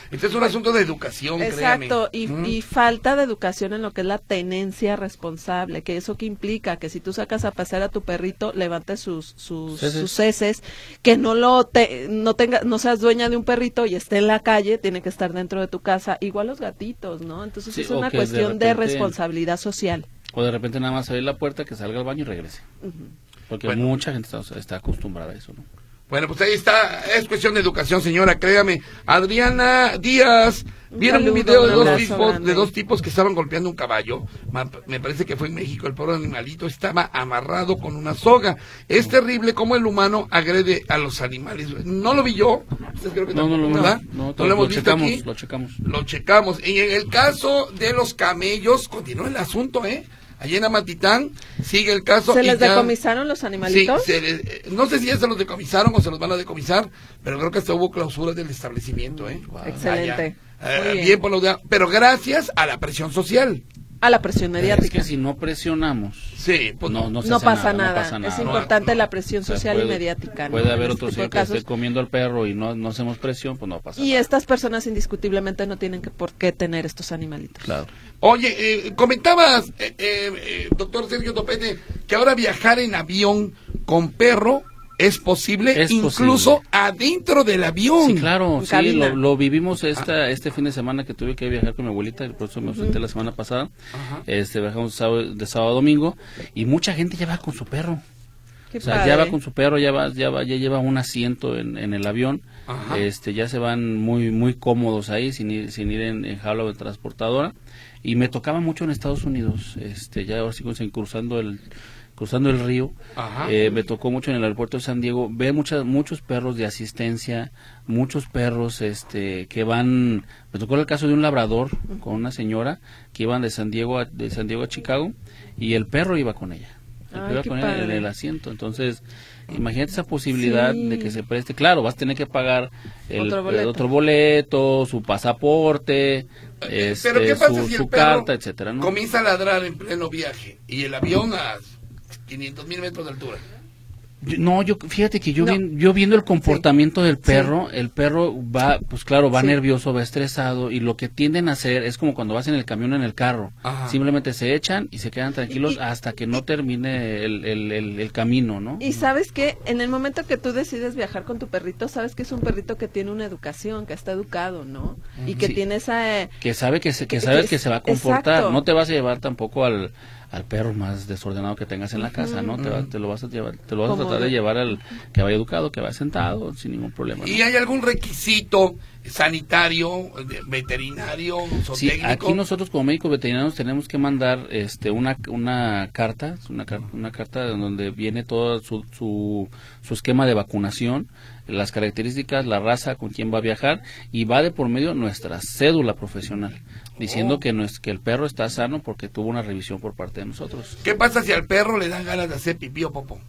Este es un asunto de educación, Exacto, y, créame. y falta de educación en lo que es la tenencia responsable, que eso que implica que si tú sacas a pasear a tu perrito, levantes sus sus Heces. sus heces, que no lo te, no tenga, no seas dueña de un perrito y esté en la calle, tiene que estar dentro de tu casa, igual los gatitos, ¿no? Entonces Sí, es o una que de cuestión de, repente- responsabilidad social. O de repente nada más abrir la puerta, que salga al baño y regrese. Porque Bueno. mucha gente está, está acostumbrada a eso, ¿no? Bueno, pues ahí está, es cuestión de educación, señora, créame. Adriana Díaz, Un vieron un saludo, video de un dos abrazo tipos, grande. de dos tipos que estaban golpeando un caballo. Ma- Me parece que fue en México, el pobre animalito estaba amarrado con una soga. Es terrible cómo el humano agrede a los animales. No lo vi yo, ustedes creo que No, no, tampoco, no, no, ¿verdad? no, lo hemos lo visto checamos, aquí. lo checamos. Lo checamos. Y en el caso de los camellos, continúa el asunto, ¿eh? Allí en Amatitán sigue el caso. ¿Se y les ya- decomisaron los animalitos? Sí, se les- eh, no sé si ya se los decomisaron o se los van a decomisar, pero creo que hasta hubo clausura del establecimiento, ¿eh? Excelente. Ah, ya. Eh, Muy bien. bien. por lo de, pero gracias a la presión social. A la presión Es mediática. que si no presionamos, Sí, pues no, no, se no, hace pasa nada, nada. no pasa nada. Es No, importante no. la presión O sea, social puede- y mediática. ¿no? Puede En haber este otro tipo de señor que esté casos. comiendo al perro y no, no hacemos presión, pues no pasa Y nada. estas personas indiscutiblemente no tienen que por qué tener estos animalitos. Claro. Oye, eh, comentabas, eh, eh, eh, doctor Sergio Topete, que ahora viajar en avión con perro es posible, Es incluso posible. adentro del avión. Sí, claro, En sí, cabina. lo, lo vivimos esta, este fin de semana que tuve que viajar con mi abuelita, y por eso me ausenté la semana pasada. Ajá. Este, viajamos sábado- de sábado a domingo, y mucha gente ya va con su perro. Qué O sea, padre. ya va con su perro, ya va, ya va, ya lleva un asiento en, en el avión. Ajá. Este, ya se van muy, muy cómodos ahí, sin ir, sin ir en, en jaula o en transportadora. Y me tocaba mucho en Estados Unidos, este, ya ahora sí con- cruzando el, cruzando el río. Ajá. Eh, me tocó mucho en el aeropuerto de San Diego, ver muchas, muchos perros de asistencia, muchos perros, este, que van, me tocó el caso de un labrador con una señora que iban de San Diego a, de San Diego a Chicago, y el perro iba con ella. El Ay, perro iba qué con ella en padre. el asiento. Entonces, imagínate esa posibilidad Sí. de que se preste. Claro, vas a tener que pagar el Otro el boleto. otro boleto, su pasaporte, Eh, este, pero ¿qué pasa su, si el su perro carta, etcétera, ¿no? comienza a ladrar en pleno viaje y el avión a quinientos mil metros de altura? Yo- No, yo fíjate que yo, No. vi- yo viendo el comportamiento del perro, el perro va, pues claro, va Sí. nervioso, va estresado, y lo que tienden a hacer es como cuando vas en el camión o en el carro, Ajá. simplemente se echan y se quedan tranquilos Y- hasta que no termine el, el, el, el camino, ¿no? Y sabes que en el momento que tú decides viajar con tu perrito, sabes que es un perrito que tiene una educación, que está educado, ¿no? Y que Sí. tiene esa... eh, Que sabe que se, que Que- sabe que que es- se va a comportar. exacto. No te vas a llevar tampoco al, al perro más desordenado que tengas en la casa, ¿no? Te, va- te lo vas a llevar, te lo vas a Como tratar de de- llevar al que vaya educado, que vaya sentado, sin ningún problema, ¿no? ¿Y hay algún requisito sanitario, de- veterinario, Sí, zootécnico? aquí nosotros como médicos veterinarios tenemos que mandar este una una carta, una, car- una carta donde viene todo su, su, su esquema de vacunación, las características, la raza con quién va a viajar, y va de por medio nuestra cédula profesional, diciendo Oh. que, no es, que el perro está sano porque tuvo una revisión por parte de nosotros. ¿Qué pasa si al perro le dan ganas de hacer pipí o popó?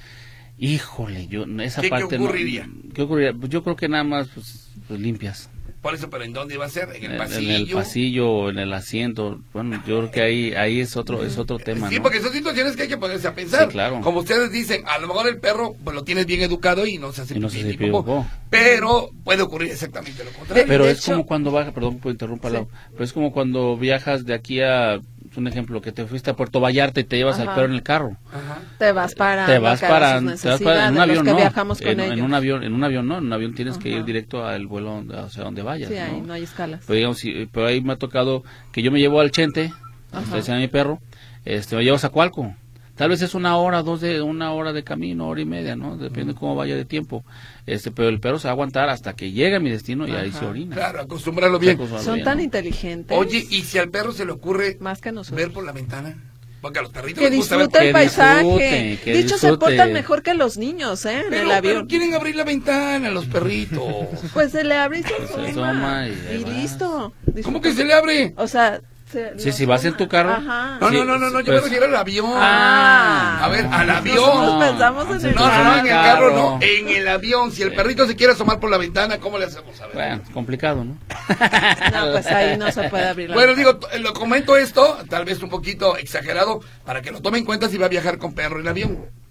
Híjole, yo esa ¿Qué- qué parte no- ocurriría? ¿Qué ocurriría? Pues yo creo que nada más pues, pues limpias. Por eso, ¿pero en dónde va a ser? ¿En el En, pasillo? en el pasillo, en el asiento. Bueno, yo creo que ahí ahí es otro es otro tema, Sí, ¿no? porque son situaciones que hay que ponerse a pensar. Sí, claro. Como ustedes dicen, a lo mejor el perro pues lo tienes bien educado y no se hace Y no pipí se ni hace pipí, popó. popó. Pero puede ocurrir exactamente lo contrario. Pero De es hecho- como cuando baja, perdón por interrumpirla, pero es como cuando viajas de aquí a, un ejemplo, que te fuiste a Puerto Vallarta y te llevas Ajá. al perro en el carro. Ajá. Te vas para... Te vas para, te vas para en un avión, que no. viajamos con en, ellos. en un avión, en un avión no, en un avión tienes que Ajá. ir directo al vuelo, donde- o sea, donde vayas, Sí, ¿no? ahí no hay escalas. Pero, digamos, si- pero ahí me ha tocado que yo me llevo al Chente, Ajá. ustedes saben, a mi perro, este, me llevo a Zacualco. Tal vez es una hora, dos de, una hora de camino, hora y media, ¿no? Depende cómo vaya de tiempo. Este, pero el perro se va a aguantar hasta que llegue a mi destino y ahí Ajá. se orina. Claro, acostumbrarlo bien. Se acostumbra Son bien, tan ¿no? inteligentes. Oye, ¿y si al perro se le ocurre Más que nosotros. ver por la ventana? Porque a los perritos Que les gusta ver disfrute por el Que paisaje. disfrute, que Dicho se disfrute. portan mejor que los niños, ¿eh? En Pero, el pero avión. quieren abrir la ventana los perritos. Pues se le abre y se Se asoma. asoma y ahí Y vas. listo. ¿Cómo que se le abre? O sea... se Sí, lo si vas en tu carro. Ajá. No, Sí, no, no, no, no, yo pues- me refiero al avión. Ah. A ver, al avión. Nosotros pensamos en el No, no, no, en el carro. carro no, en el avión. Si el perrito se quiere asomar por la ventana, ¿cómo le hacemos? A ver. Bueno, complicado, ¿no? No, pues ahí no se puede abrir la Bueno, ventana. digo, t- lo comento esto, tal vez un poquito exagerado, para que lo tome en cuenta si va a viajar con perro en avión.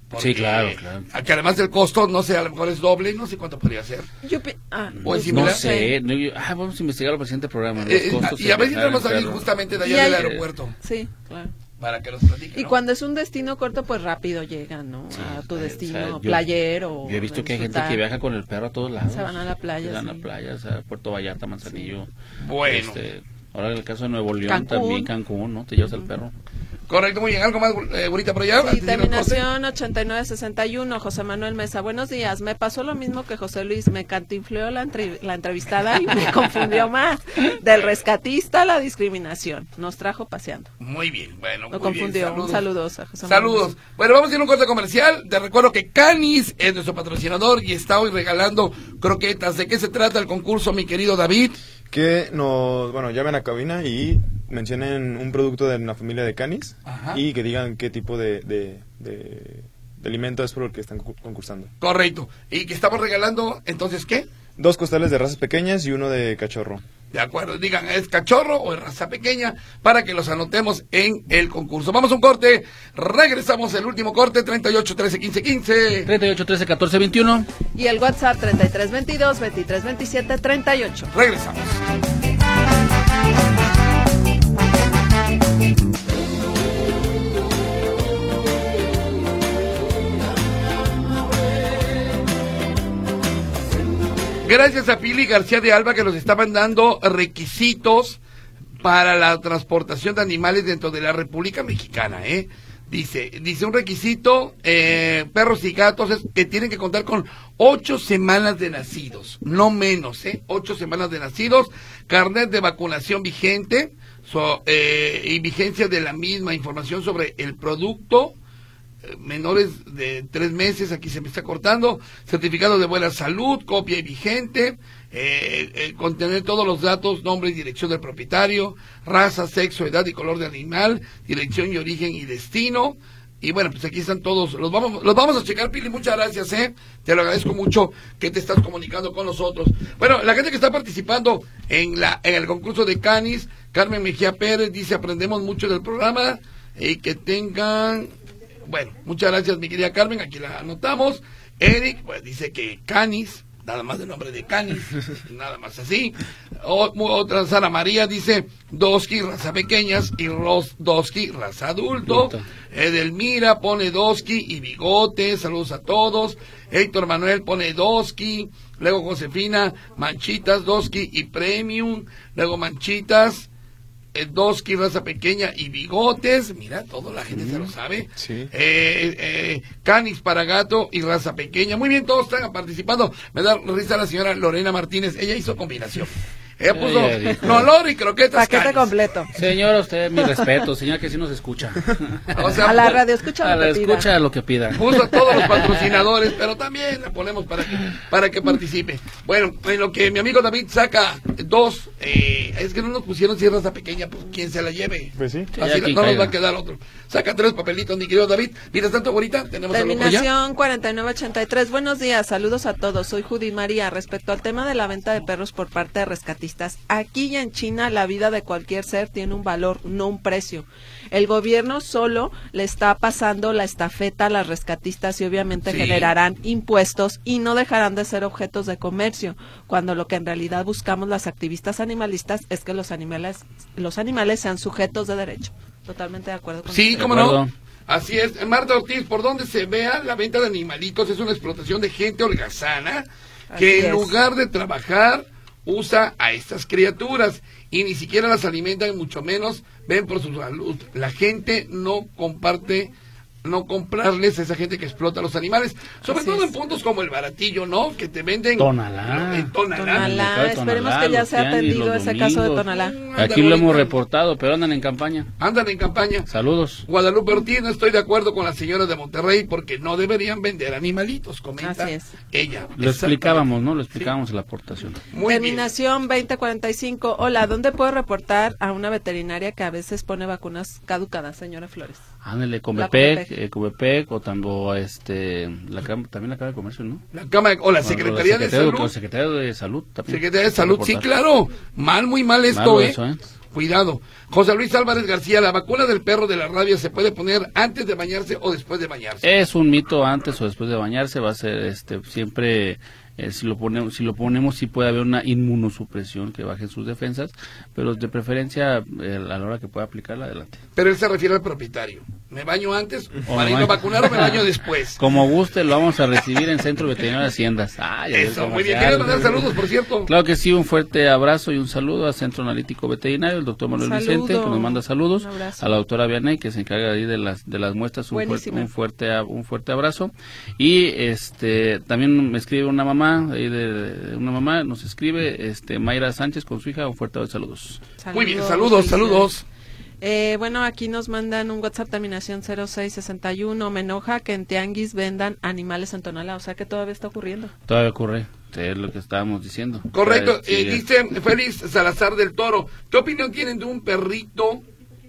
Porque, Sí, claro, claro. Que además del costo, no sé, a lo mejor es doble, no sé cuánto podría ser. Yo pi- ah, O es pues similar. No sé, no, yo- ah, vamos a investigar al presidente del programa. Los Eh, costos y a ver si de tenemos a viajar en alguien perro. justamente de Y allá del hay- aeropuerto, Sí, claro. para que nos platique, Y ¿no? cuando es un destino corto, pues rápido llegan, ¿no? Sí, a tu o sea, destino yo- playero. Yo he visto que hay gente disfrutar. que viaja con el perro a todos lados. Se van a la playa, Se van a sí. la playa, o sea, Puerto Vallarta, Manzanillo. Bueno. Este, ahora en el caso de Nuevo León, Cancún. también Cancún, ¿no? Te llevas al perro. Correcto, muy bien. ¿Algo más, eh, bonita por allá? Sí, Antes de ir al corte. terminación ochenta y nueve sesenta y uno, José Manuel Mesa. Buenos días, me pasó lo mismo que José Luis, me cantinfleó la, entre- la entrevistada y me confundió más. Del rescatista a la discriminación, nos trajo paseando. Muy bien, bueno, Lo muy bien, confundió, saludos. un saludos a José Manuel Saludos. Mesa. Bueno, vamos a ir a un corte comercial. Te recuerdo que Canis es nuestro patrocinador y está hoy regalando croquetas. ¿De qué se trata el concurso, mi querido David? Que nos, bueno, llamen a cabina y mencionen un producto de la familia de Canis. Ajá. Y que digan qué tipo de, de, de, de alimento es por el que están cu- concursando. Correcto. Y que estamos regalando, entonces, ¿qué? Dos costales de razas pequeñas y uno de cachorro. De acuerdo, digan, ¿es cachorro o es raza pequeña? Para que los anotemos en el concurso. Vamos a un corte, regresamos el último corte, treinta y ocho, trece, quince, quince. treinta y ocho, trece, catorce, veintiuno. Y el WhatsApp treinta y tres veintidós, veintitrés veintisiete, treinta y ocho. Regresamos. Gracias a Pili García de Alba que nos está mandando requisitos para la transportación de animales dentro de la República Mexicana, ¿eh? Dice, dice un requisito, eh, perros y gatos, es que tienen que contar con ocho semanas de nacidos, no menos, ¿eh? Ocho semanas de nacidos, carnet de vacunación vigente, so, eh, y vigencia de la misma, información sobre el producto, eh, menores de tres meses, aquí se me está cortando, certificado de buena salud, copia y vigente, eh, eh, contener todos los datos, nombre y dirección del propietario, raza, sexo, edad y color de animal, dirección y origen y destino. Y bueno, pues aquí están todos, los vamos, los vamos a checar, Pili, muchas gracias, eh, te lo agradezco mucho que te estás comunicando con nosotros. Bueno, la gente que está participando en la, en el concurso de Canis, Carmen Mejía Pérez dice, aprendemos mucho del programa, y que tengan, bueno, muchas gracias mi querida Carmen, aquí la anotamos. Eric, pues dice que Canis, nada más del nombre de Canis, nada más así. O, otra, Sara María dice Doski, raza pequeñas, y Ros Doski, raza adulto. Adulto. Edelmira pone Doski y bigote, saludos a todos. Héctor Manuel pone Doski, luego Josefina, manchitas, Doski y premium, luego manchitas, eh, Doski, raza pequeña y bigotes, mira, toda la gente se lo sabe. Sí. Eh, eh, Canis para gato y raza pequeña. Muy bien, todos están participando. Me da risa la señora Lorena Martínez, ella hizo combinación. Ella puso Ella dijo. nolor y croquetas Paquete Canis. completo. Señor, usted, mi respeto, señor, que sí nos escucha. O sea, A la pu- radio escucha A lo la que pida. escucha lo que pida. puso a todos los patrocinadores, pero también la ponemos para que, para que participe. Bueno, en lo que mi amigo David saca dos, eh, es que no nos pusieron si es raza pequeña, pues quien se la lleve. Pues sí. Sí, Así ya no quien nos va caiga. a quedar otro. Saca tres papelitos, mi querido David. Mientras tanto, ahorita tenemos algo por allá. Terminación cuarenta y nueve ochenta y tres. Buenos días, saludos a todos. Soy Judy María. Respecto al tema de la venta de perros por parte de rescatistas, aquí y en China la vida de cualquier ser tiene un valor, no un precio. El gobierno solo le está pasando la estafeta a las rescatistas y obviamente Sí. generarán impuestos y no dejarán de ser objetos de comercio, cuando lo que en realidad buscamos las activistas animalistas es que los animales, los animales sean sujetos de derecho. Totalmente de acuerdo con Sí, usted. cómo De no. acuerdo. Así es. Marta Ortiz, por donde se vea la venta de animalitos es una explotación de gente holgazana que Así en es. lugar de trabajar usa a estas criaturas y ni siquiera las alimentan, mucho menos ven por su salud. La gente no comparte, no comprarles a esa gente que explota a los animales, sobre Así todo es. en puntos como el Baratillo, ¿no? Que te venden Tonalá. en Tonalá. Tonalá, el mercado de esperemos Tonalá, que ya los sea tianguis, atendido los ese caso de domingos. Tonalá. Anda Aquí lo hemos bonito. reportado, pero andan en campaña. Andan en campaña. Saludos. Guadalupe Ortiz, no estoy de acuerdo con las señoras de Monterrey porque no deberían vender animalitos, comenta Así es. ella. Lo Exactamente. explicábamos, ¿no? Lo explicábamos en la aportación. Muy bien. Terminación veinte cuarenta y cinco. Hola, ¿dónde puedo reportar a una veterinaria que a veces pone vacunas caducadas, señora Flores? Ándale, La Comepec, Comepec. eh, Comepec, o tambo, este, la, cam- también la Cámara de Comercio, ¿no? La Cámara o la O Secretaría de Secretaría Salud. La Secretaría de Salud también. Secretaría de Salud, sí, Reportar. claro. Mal, muy mal esto, Malo ¿eh? eso, ¿eh? cuidado. José Luis Álvarez García, ¿la vacuna del perro de la rabia se puede poner antes de bañarse o después de bañarse? Es un mito, antes o después de bañarse, va a ser este siempre... Eh, si lo ponemos, si lo ponemos sí puede haber una inmunosupresión que baje sus defensas, pero de preferencia eh, a la hora que pueda aplicarla, adelante. Pero él se refiere al propietario. ¿Me baño antes O para me irme a baño- vacunar o me baño después? Como guste, lo vamos a recibir en Centro Veterinario de Haciendas. Ah, ya ves Eso, cómo muy bien. se ¿Quieres hace. mandar saludos, por cierto? Claro que sí, un fuerte abrazo y un saludo al Centro Analítico Veterinario, el doctor Manuel Saludo. Vicente, que nos manda saludos, Un abrazo. a la doctora Vianey, que se encarga ahí de las de las muestras, un fuerte, Buenísima. un fuerte a- un fuerte abrazo. Y este también me escribe una mamá, ahí de, de una mamá, nos escribe este Mayra Sánchez con su hija, un fuerte saludos. Muy bien, saludos, saludos. Eh, bueno, aquí nos mandan un WhatsApp terminación cero seis sesenta y uno. Me enoja que en Tianguis vendan animales en Tonalá, o sea que todavía está ocurriendo. Todavía ocurre, es lo que estábamos diciendo. Correcto. Sí, Eh, dice Félix Salazar del Toro, ¿qué opinión tienen de un perrito,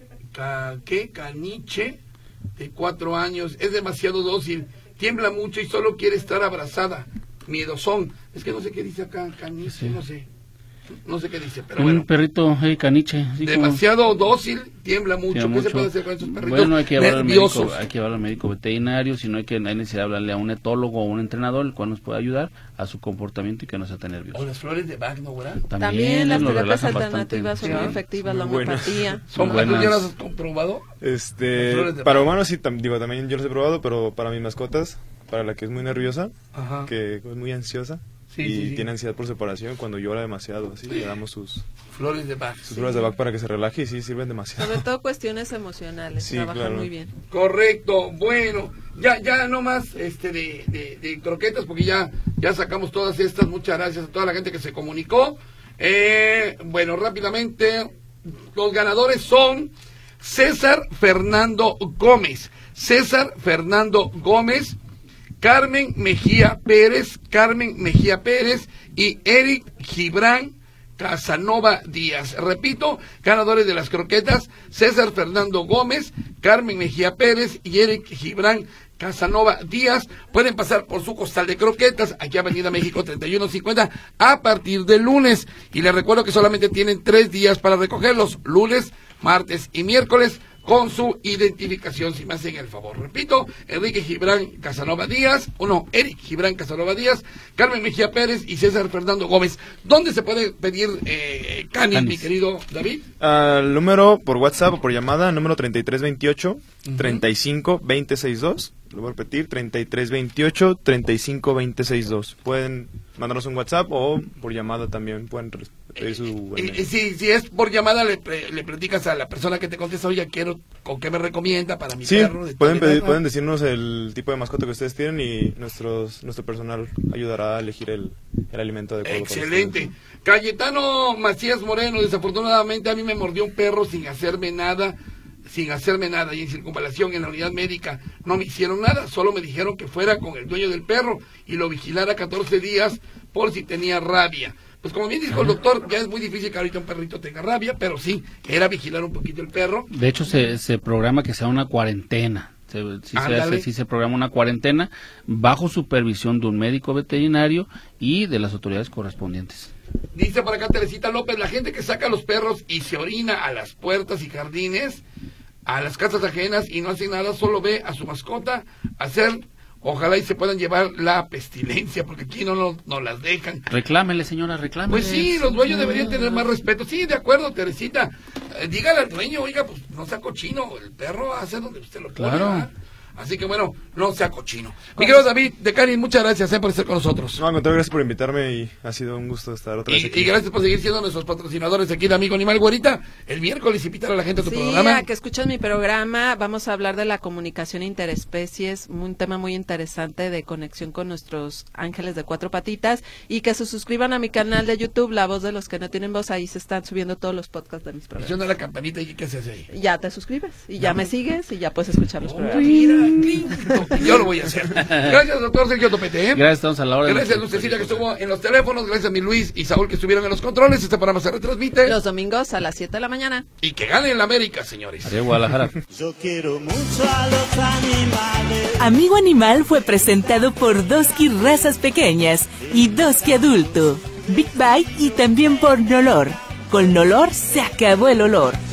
ca, qué, caniche, de cuatro años? Es demasiado dócil, tiembla mucho y solo quiere estar abrazada. Miedosón. Es que no sé qué dice acá, caniche, Sí. no sé. No sé qué dice, pero un bueno. perrito, hey, caniche. así como- Demasiado dócil, tiembla mucho. Tiembla ¿Qué se mucho. puede hacer con estos perritos Bueno, hay que llevarlo al médico, nerviosos? hay que llevarlo al médico veterinario, si no hay que hay necesidad de hablarle a un etólogo o un entrenador, el cual nos pueda ayudar a su comportamiento y que no sea tan nervioso. O las flores de Bach, ¿no, verdad? También las lo terapias relajan alternativas bastante. son muy Sí. efectivas, la Muy buenas. homeopatía. ¿Son Muy buenas? ¿Ya buenas. las has comprobado? Las Este, flores de para Bach. humanos sí, tam- digo, también yo los he probado, pero para mis mascotas, para la que es muy nerviosa, Ajá. que es muy ansiosa Sí, y sí, sí. tiene ansiedad por separación, cuando llora demasiado, así le damos sus, Flores de Bach. sus flores de Bach para que se relaje y sí sirven demasiado. Sobre todo cuestiones emocionales, Sí, trabajan claro. muy bien. Correcto, bueno, ya ya no más este de, de, de croquetas porque ya ya sacamos todas estas. Muchas gracias a toda la gente que se comunicó. Eh, bueno, rápidamente los ganadores son César Fernando Gómez, César Fernando Gómez, Carmen Mejía Pérez, Carmen Mejía Pérez y Eric Gibran Casanova Díaz. Repito, ganadores de las croquetas, César Fernando Gómez, Carmen Mejía Pérez y Eric Gibran Casanova Díaz. Pueden pasar por su costal de croquetas, aquí Avenida México treinta y uno cincuenta, a partir del lunes. Y les recuerdo que solamente tienen tres días para recogerlos, lunes, martes y miércoles, con su identificación, si me hacen el favor. Repito, Enrique Gibran Casanova Díaz, o no, Eric Gibran Casanova Díaz, Carmen Mejía Pérez y César Fernando Gómez. ¿Dónde se puede pedir eh, canis, Canis. mi querido David? Al número por WhatsApp o por llamada, número treinta y tres veintiocho, treinta y cinco veinte sesenta y dos. Lo voy a repetir, treinta y tres veintiocho, treinta y cinco veinte sesenta y dos. Pueden mandarnos un WhatsApp o por llamada también pueden pedir su... Eh, eh, si, si es por llamada, le, pre- le platicas a la persona que te contesta, oye, quiero, ¿con qué me recomienda para mi Sí, perro? de pueden, tal pedir- edad? pueden decirnos el tipo de mascota que ustedes tienen y nuestros, nuestro personal ayudará a elegir el, el alimento adecuado. para Excelente. ustedes. Cayetano Macías Moreno, desafortunadamente a mí me mordió un perro sin hacerme nada, sin hacerme nada, y en circunvalación en la unidad médica no me hicieron nada, solo me dijeron que fuera con el dueño del perro y lo vigilara catorce días por si tenía rabia. Pues como bien dijo el doctor, ya es muy difícil que ahorita un perrito tenga rabia, pero sí, era vigilar un poquito el perro. De hecho, se, se programa que sea una cuarentena. Se, sí, se Ándale. hace, sí se programa una cuarentena bajo supervisión de un médico veterinario y de las autoridades correspondientes. Dice por acá Teresita López, la gente que saca a los perros y se orina a las puertas y jardines, a las casas ajenas y no hace nada, solo ve a su mascota hacer, ojalá y se puedan llevar la pestilencia, porque aquí no nos no las dejan. Reclámele, señora, reclámele. Pues sí, los dueños deberían tener más respeto. Sí, de acuerdo, Teresita. Eh, dígale al dueño, oiga, pues no sea cochino, el perro hace donde usted lo pone. Claro. ¿verdad? Así que bueno, no sea cochino. Mi querido David de Cari, muchas gracias eh, por estar con nosotros. No, al contrario, gracias por invitarme y ha sido un gusto estar otra vez Y, aquí. y gracias por seguir siendo nuestros patrocinadores aquí de Amigo Animal. Güerita, el miércoles invitar a la gente a tu Sí, programa. a que escuchen mi programa. Vamos a hablar de la comunicación interespecies, un tema muy interesante de conexión con nuestros ángeles de cuatro patitas. Y que se suscriban a mi canal de YouTube, La Voz de los que no tienen voz. Ahí se están subiendo todos los podcasts de mis programas. Presiona la campanita y ¿qué se hace ahí? Ya te suscribes y ya me sigues y ya puedes escuchar los Oh, programas. mira, lindo. Yo lo voy a hacer. Gracias, doctor Sergio Topete. ¿eh? Gracias, estamos a la hora. de Gracias, nuestros Lucecita, que proyectos. estuvo en los teléfonos. Gracias a mi Luis y Saúl, que estuvieron en los controles. Este programa se retransmite. Los domingos a las siete de la mañana. Y que gane en la América, señores. Adiós, Guadalajara. Yo quiero mucho a los animales. Amigo Animal fue presentado por Doski Razas Pequeñas y Doski Adulto, Big Bite y también por Nolor. Con Nolor se acabó el olor.